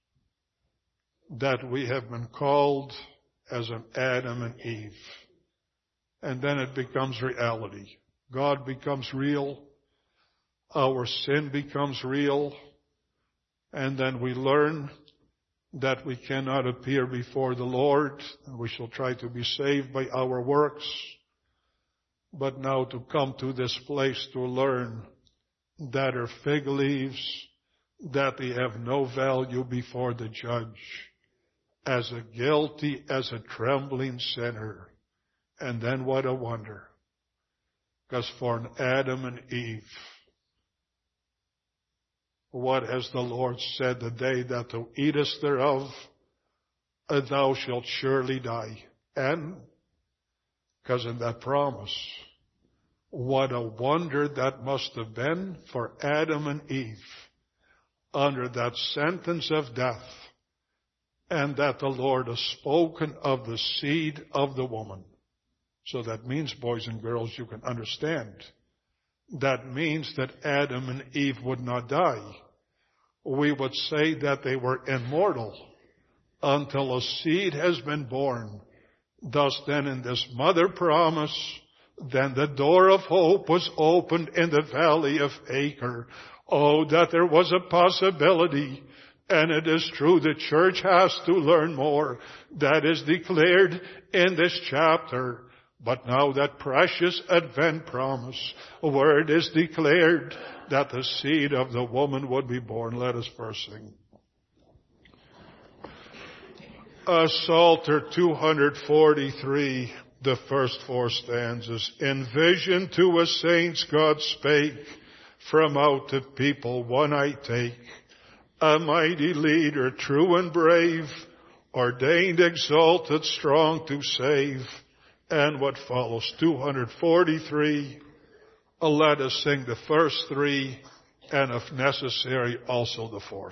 That we have been called as an Adam and Eve. And then it becomes reality. God becomes real. Our sin becomes real. And then we learn that we cannot appear before the Lord. And we shall try to be saved by our works. But now to come to this place to learn that are fig leaves, that they have no value before the judge, as a guilty, as a trembling sinner. And then what a wonder. Because for an Adam and Eve, what has the Lord said? The day that thou eatest thereof, thou shalt surely die. And, because in that promise, what a wonder that must have been for Adam and Eve under that sentence of death. and that the Lord has spoken of the seed of the woman. So that means, boys and girls, you can understand. That means that Adam and Eve would not die. We would say that they were immortal until a seed has been born. Thus then in this mother promise, then the door of hope was opened in the valley of Acre. Oh, that there was a possibility. And it is true, the church has to learn more. That is declared in this chapter. But now that precious Advent promise, where it is declared that the seed of the woman would be born. Let us first sing. Uh, Psalter two forty-three, the first four stanzas. In vision to a saints God spake, from out the people one I take. A mighty leader, true and brave, ordained, exalted, strong to save. And what follows, two forty-three, uh, let us sing the first three, and if necessary, also the fourth.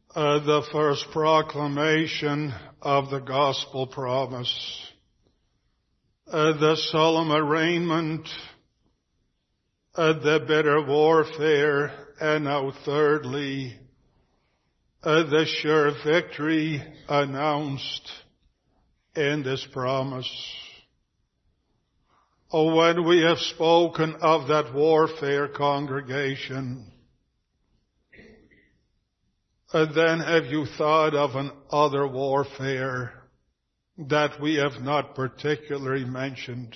Uh, the first proclamation of the gospel promise. Uh, the solemn arraignment, uh, the bitter warfare, and now thirdly, uh, the sure victory announced in this promise. Oh, when we have spoken of that warfare, congregation, uh, then have you thought of an other warfare that we have not particularly mentioned?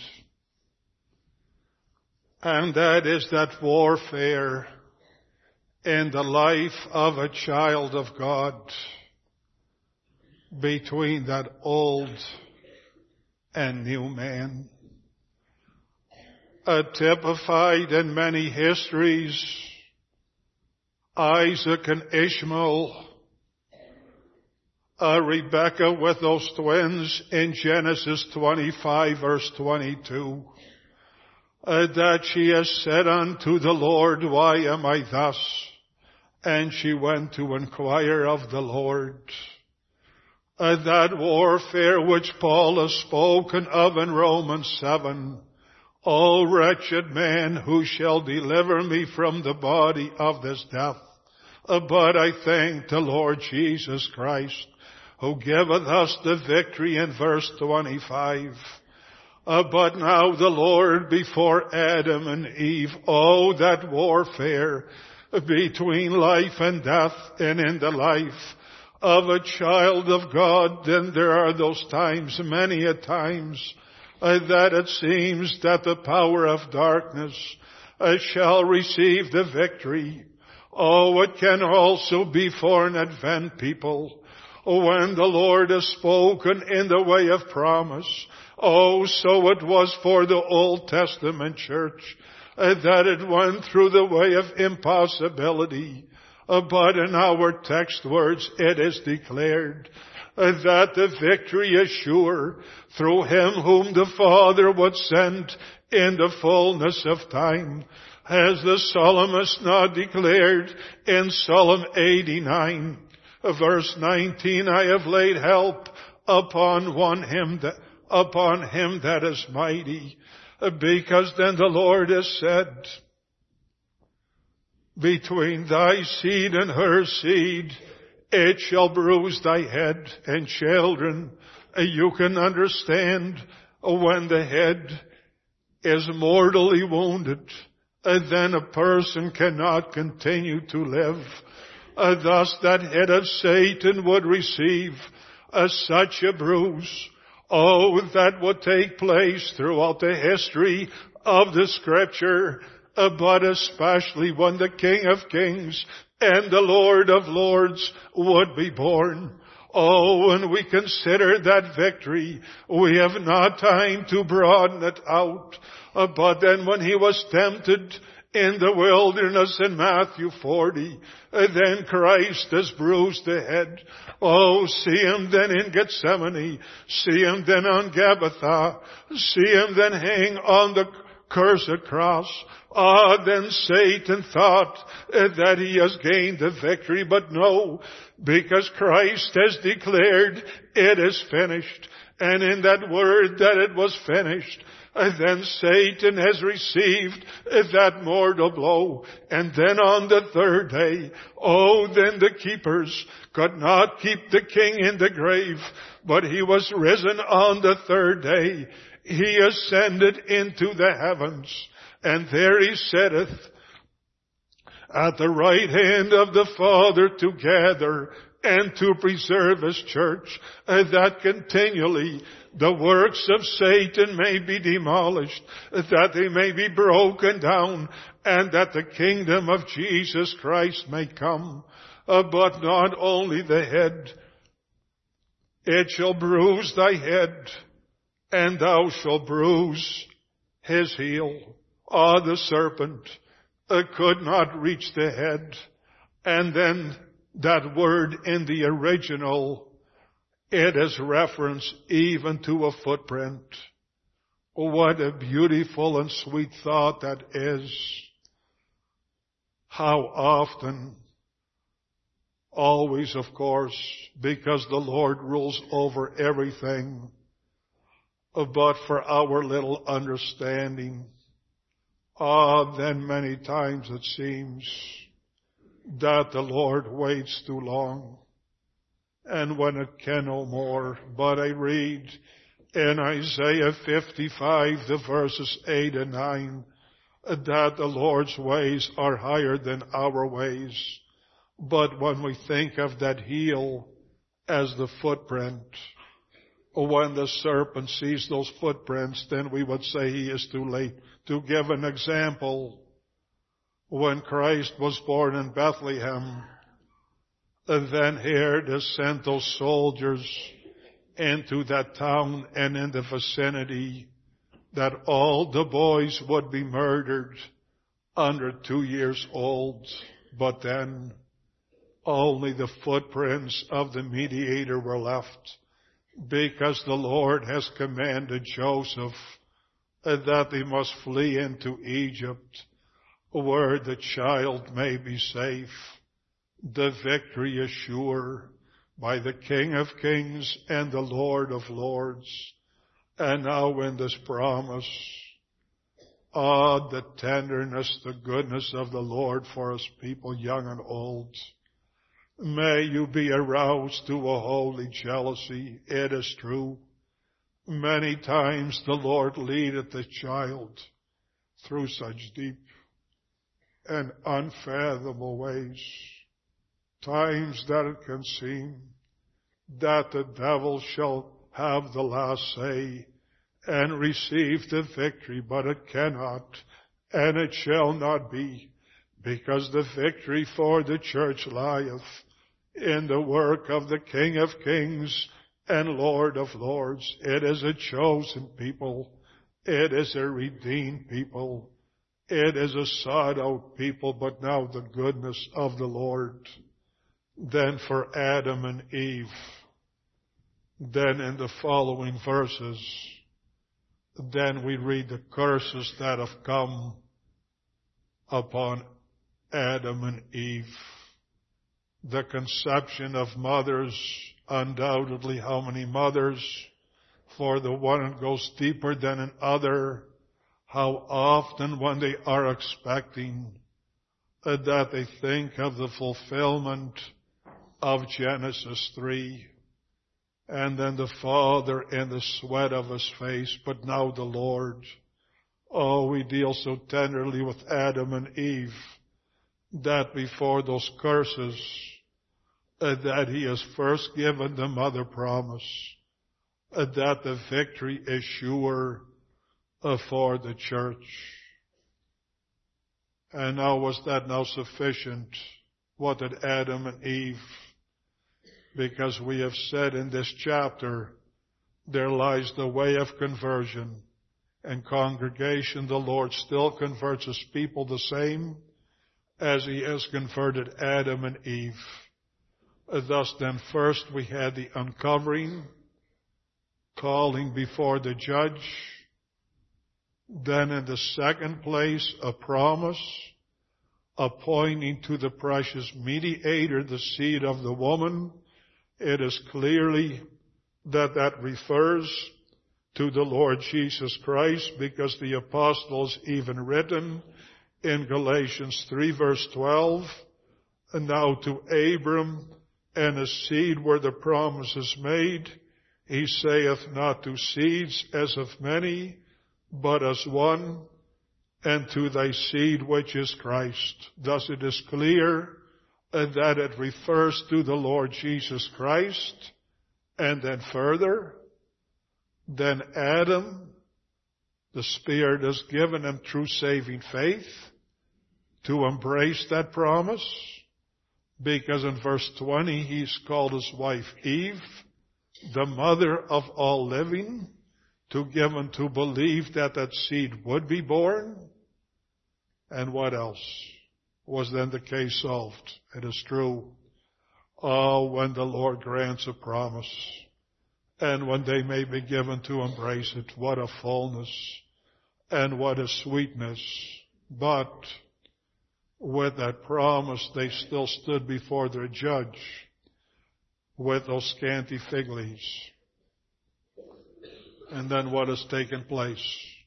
And that is that warfare in the life of a child of God between that old and new man. Uh, typified in many histories, Isaac and Ishmael, uh, Rebekah with those twins in Genesis twenty-five verse twenty-two, uh, that she has said unto the Lord, why am I thus? And she went to inquire of the Lord. Uh, that warfare which Paul has spoken of in Romans seven, O wretched man, who shall deliver me from the body of this death? Uh, but I thank the Lord Jesus Christ, who giveth us the victory in verse twenty-five. Uh, but now the Lord before Adam and Eve, oh, that warfare between life and death, and in the life of a child of God, then there are those times, many a times, Uh, that it seems that the power of darkness uh, shall receive the victory. Oh, it can also be for an Advent people. When the Lord has spoken in the way of promise, oh, so it was for the Old Testament church, uh, that it went through the way of impossibility. Uh, but in our text words, it is declared Uh, that the victory is sure through him whom the Father would send in the fullness of time. As the psalmist now declared in Psalm eighty-nine, verse nineteen, I have laid help upon one him that, upon him that is mighty. Uh, because then the Lord has said, between thy seed and her seed, it shall bruise thy head. And children, you can understand when the head is mortally wounded, then a person cannot continue to live. Thus that head of Satan would receive such a bruise. Oh, that would take place throughout the history of the Scripture, but especially when the King of Kings and the Lord of Lords would be born. Oh, when we consider that victory, we have not time to broaden it out. Uh, but then when he was tempted in the wilderness in Matthew forty, uh, then Christ has bruised the head. Oh, see him then in Gethsemane. See him then on Gabbatha. See him then hang on the cursed cross. Ah, then Satan thought uh, that he has gained the victory, but no, because Christ has declared it is finished. And in that word that it was finished, uh, then Satan has received uh, that mortal blow. And then on the third day, oh, then the keepers could not keep the king in the grave, but he was risen on the third day. He ascended into the heavens, and there he sitteth at the right hand of the Father to gather and to preserve his church, uh, that continually the works of Satan may be demolished, that they may be broken down, and that the kingdom of Jesus Christ may come. Uh, but not only the head, it shall bruise thy head, and thou shalt bruise his heel. Ah, the serpent uh, could not reach the head. And then that word in the original, it is reference even to a footprint. Oh, what a beautiful and sweet thought that is. How often Always, of course, because the Lord rules over everything. But for our little understanding, ah, then many times it seems that the Lord waits too long, and when it can no more. But I read in Isaiah fifty-five, the verses eight and nine, that the Lord's ways are higher than our ways. But when we think of that heel as the footprint, when the serpent sees those footprints, then we would say he is too late. To give an example, when Christ was born in Bethlehem, then Herod sent those soldiers into that town and in the vicinity that all the boys would be murdered under two years old. But then only the footprints of the mediator were left, because the Lord has commanded Joseph that they must flee into Egypt, where the child may be safe. The victory is sure by the King of Kings and the Lord of Lords. And now in this promise, ah, the tenderness, the goodness of the Lord for His people, young and old. May you be aroused to a holy jealousy. It is true. Many times the Lord leadeth the child through such deep and unfathomable ways. Times that it can seem that the devil shall have the last say and receive the victory, but it cannot, and it shall not be, because the victory for the church lieth in the work of the King of Kings and Lord of Lords. It is a chosen people. It is a redeemed people. It is a sought out people, but now the goodness of the Lord. Then for Adam and Eve, then in the following verses, then we read the curses that have come upon Adam and Eve. The conception of mothers, undoubtedly how many mothers, for the one goes deeper than another, how often when they are expecting uh, that they think of the fulfillment of Genesis three, and then the Father in the sweat of His face, but now the Lord. Oh, we deal so tenderly with Adam and Eve that before those curses, uh, that He has first given the mother promise uh, that the victory is sure uh, for the church. And now was that now sufficient? What did Adam and Eve? Because we have said in this chapter, there lies the way of conversion. And congregation, the Lord still converts His people the same as He has converted Adam and Eve. Thus then first we had the uncovering, calling before the judge. Then in the second place, a promise, appointing to the precious mediator the seed of the woman. It is clearly that that refers to the Lord Jesus Christ, because the apostles even written in Galatians three verse twelve, and now to Abram and his seed were the promises made. He saith not to seeds as of many, but as one, and to thy seed which is Christ. Thus it is clear that it refers to the Lord Jesus Christ. And then further, then Adam, the Spirit has given him true saving faith to embrace that promise, because in verse twenty he's called his wife Eve, the mother of all living, to give him to believe that that seed would be born. And what else was then the case solved? It is true. Oh, when the Lord grants a promise, and when they may be given to embrace it, what a fullness and what a sweetness. But with that promise, they still stood before their judge with those scanty fig leaves. And then what has taken place?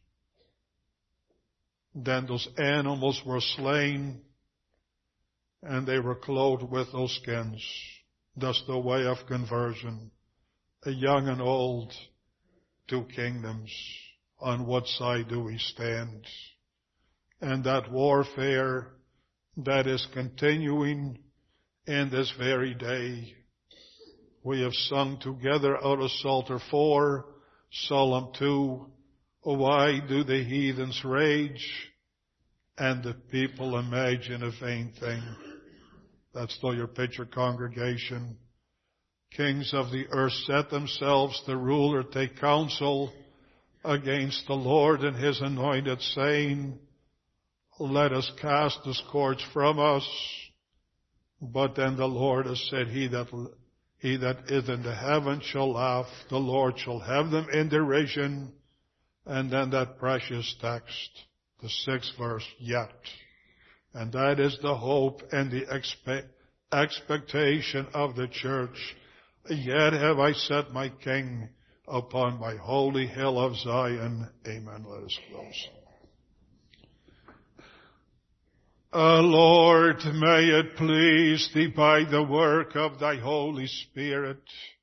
Then those animals were slain, and they were clothed with those skins. That's the way of conversion. A young and old, two kingdoms. On what side do we stand? And that warfare that is continuing in this very day. We have sung together out of Psalter four, Psalm two, why do the heathens rage and the people imagine a vain thing? That's still your picture, congregation. Kings of the earth set themselves, the ruler take counsel against the Lord and his anointed, saying, let us cast the scourge from us. But then the Lord has said, he that, he that is in the heavens shall laugh. The Lord shall have them in derision. And then that precious text, the sixth verse, yet. And that is the hope and the expect, expectation of the church. Yet have I set my King upon my holy hill of Zion. Amen. Let us close. Uh, Lord, may it please Thee by the work of Thy Holy Spirit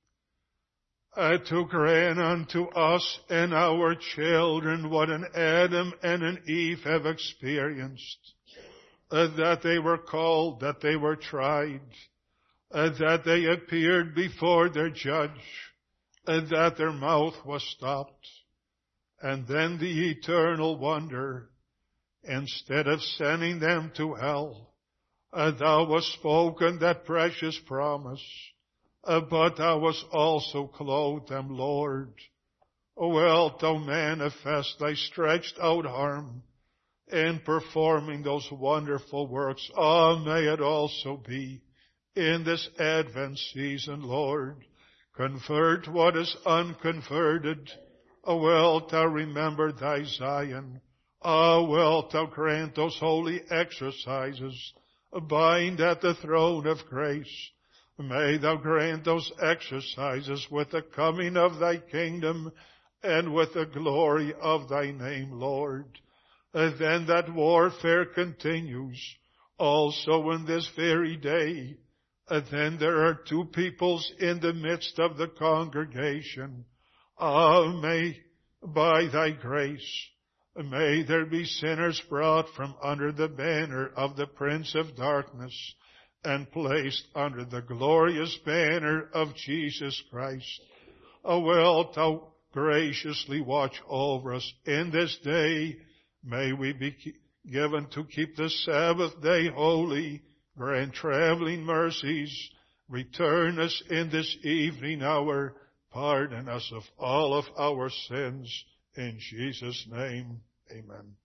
uh, to grant unto us and our children what an Adam and an Eve have experienced, uh, that they were called, that they were tried, uh, that they appeared before their judge, uh, that their mouth was stopped, and then the eternal wonder, instead of sending them to hell, uh, Thou wast spoken that precious promise, uh, but Thou wast also clothed them, Lord. Wilt Thou manifest Thy stretched out arm in performing those wonderful works? Oh, may it also be in this Advent season, Lord. Convert what is unconverted. Oh, wilt Thou remember Thy Zion? Ah, wilt Thou grant those holy exercises, bind at the throne of grace. May Thou grant those exercises with the coming of Thy kingdom and with the glory of Thy name, Lord. And then that warfare continues also in this very day. And then there are two peoples in the midst of the congregation. Ah, may by Thy grace, may there be sinners brought from under the banner of the Prince of Darkness and placed under the glorious banner of Jesus Christ. Oh, wilt Thou graciously watch over us in this day. May we be given to keep the Sabbath day holy. Grant traveling mercies. Return us in this evening hour. Pardon us of all of our sins. In Jesus' name, amen.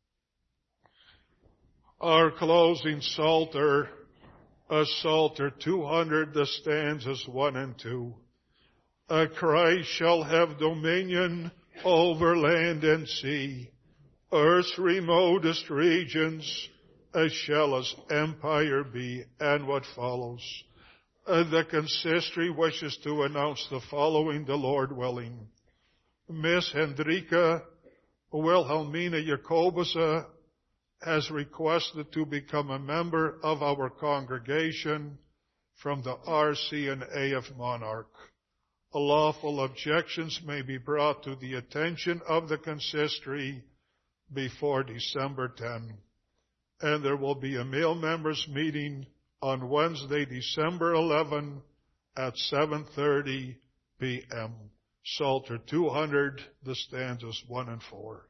Our closing Psalter, a Psalter two hundred, the stanzas one and two. A Christ shall have dominion over land and sea, earth's remotest regions, as shall his empire be. And what follows? Uh, the consistory wishes to announce the following, the Lord willing. Miss Hendrika Wilhelmina Jacobusa has requested to become a member of our congregation from the R C N A of Monarch. Lawful objections may be brought to the attention of the consistory before December tenth. And there will be a male members meeting on Wednesday, December eleventh at seven thirty p.m. Psalter two hundred, the stanzas one and four.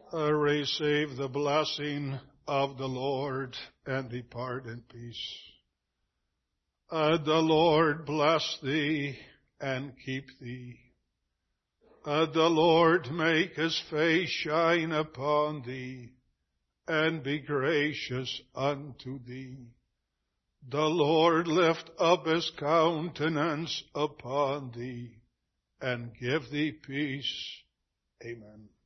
Uh, receive the blessing of the Lord and depart in peace. Uh, the Lord bless thee and keep thee. Uh, the Lord make his face shine upon thee and be gracious unto thee. The Lord lift up his countenance upon thee and give thee peace. Amen.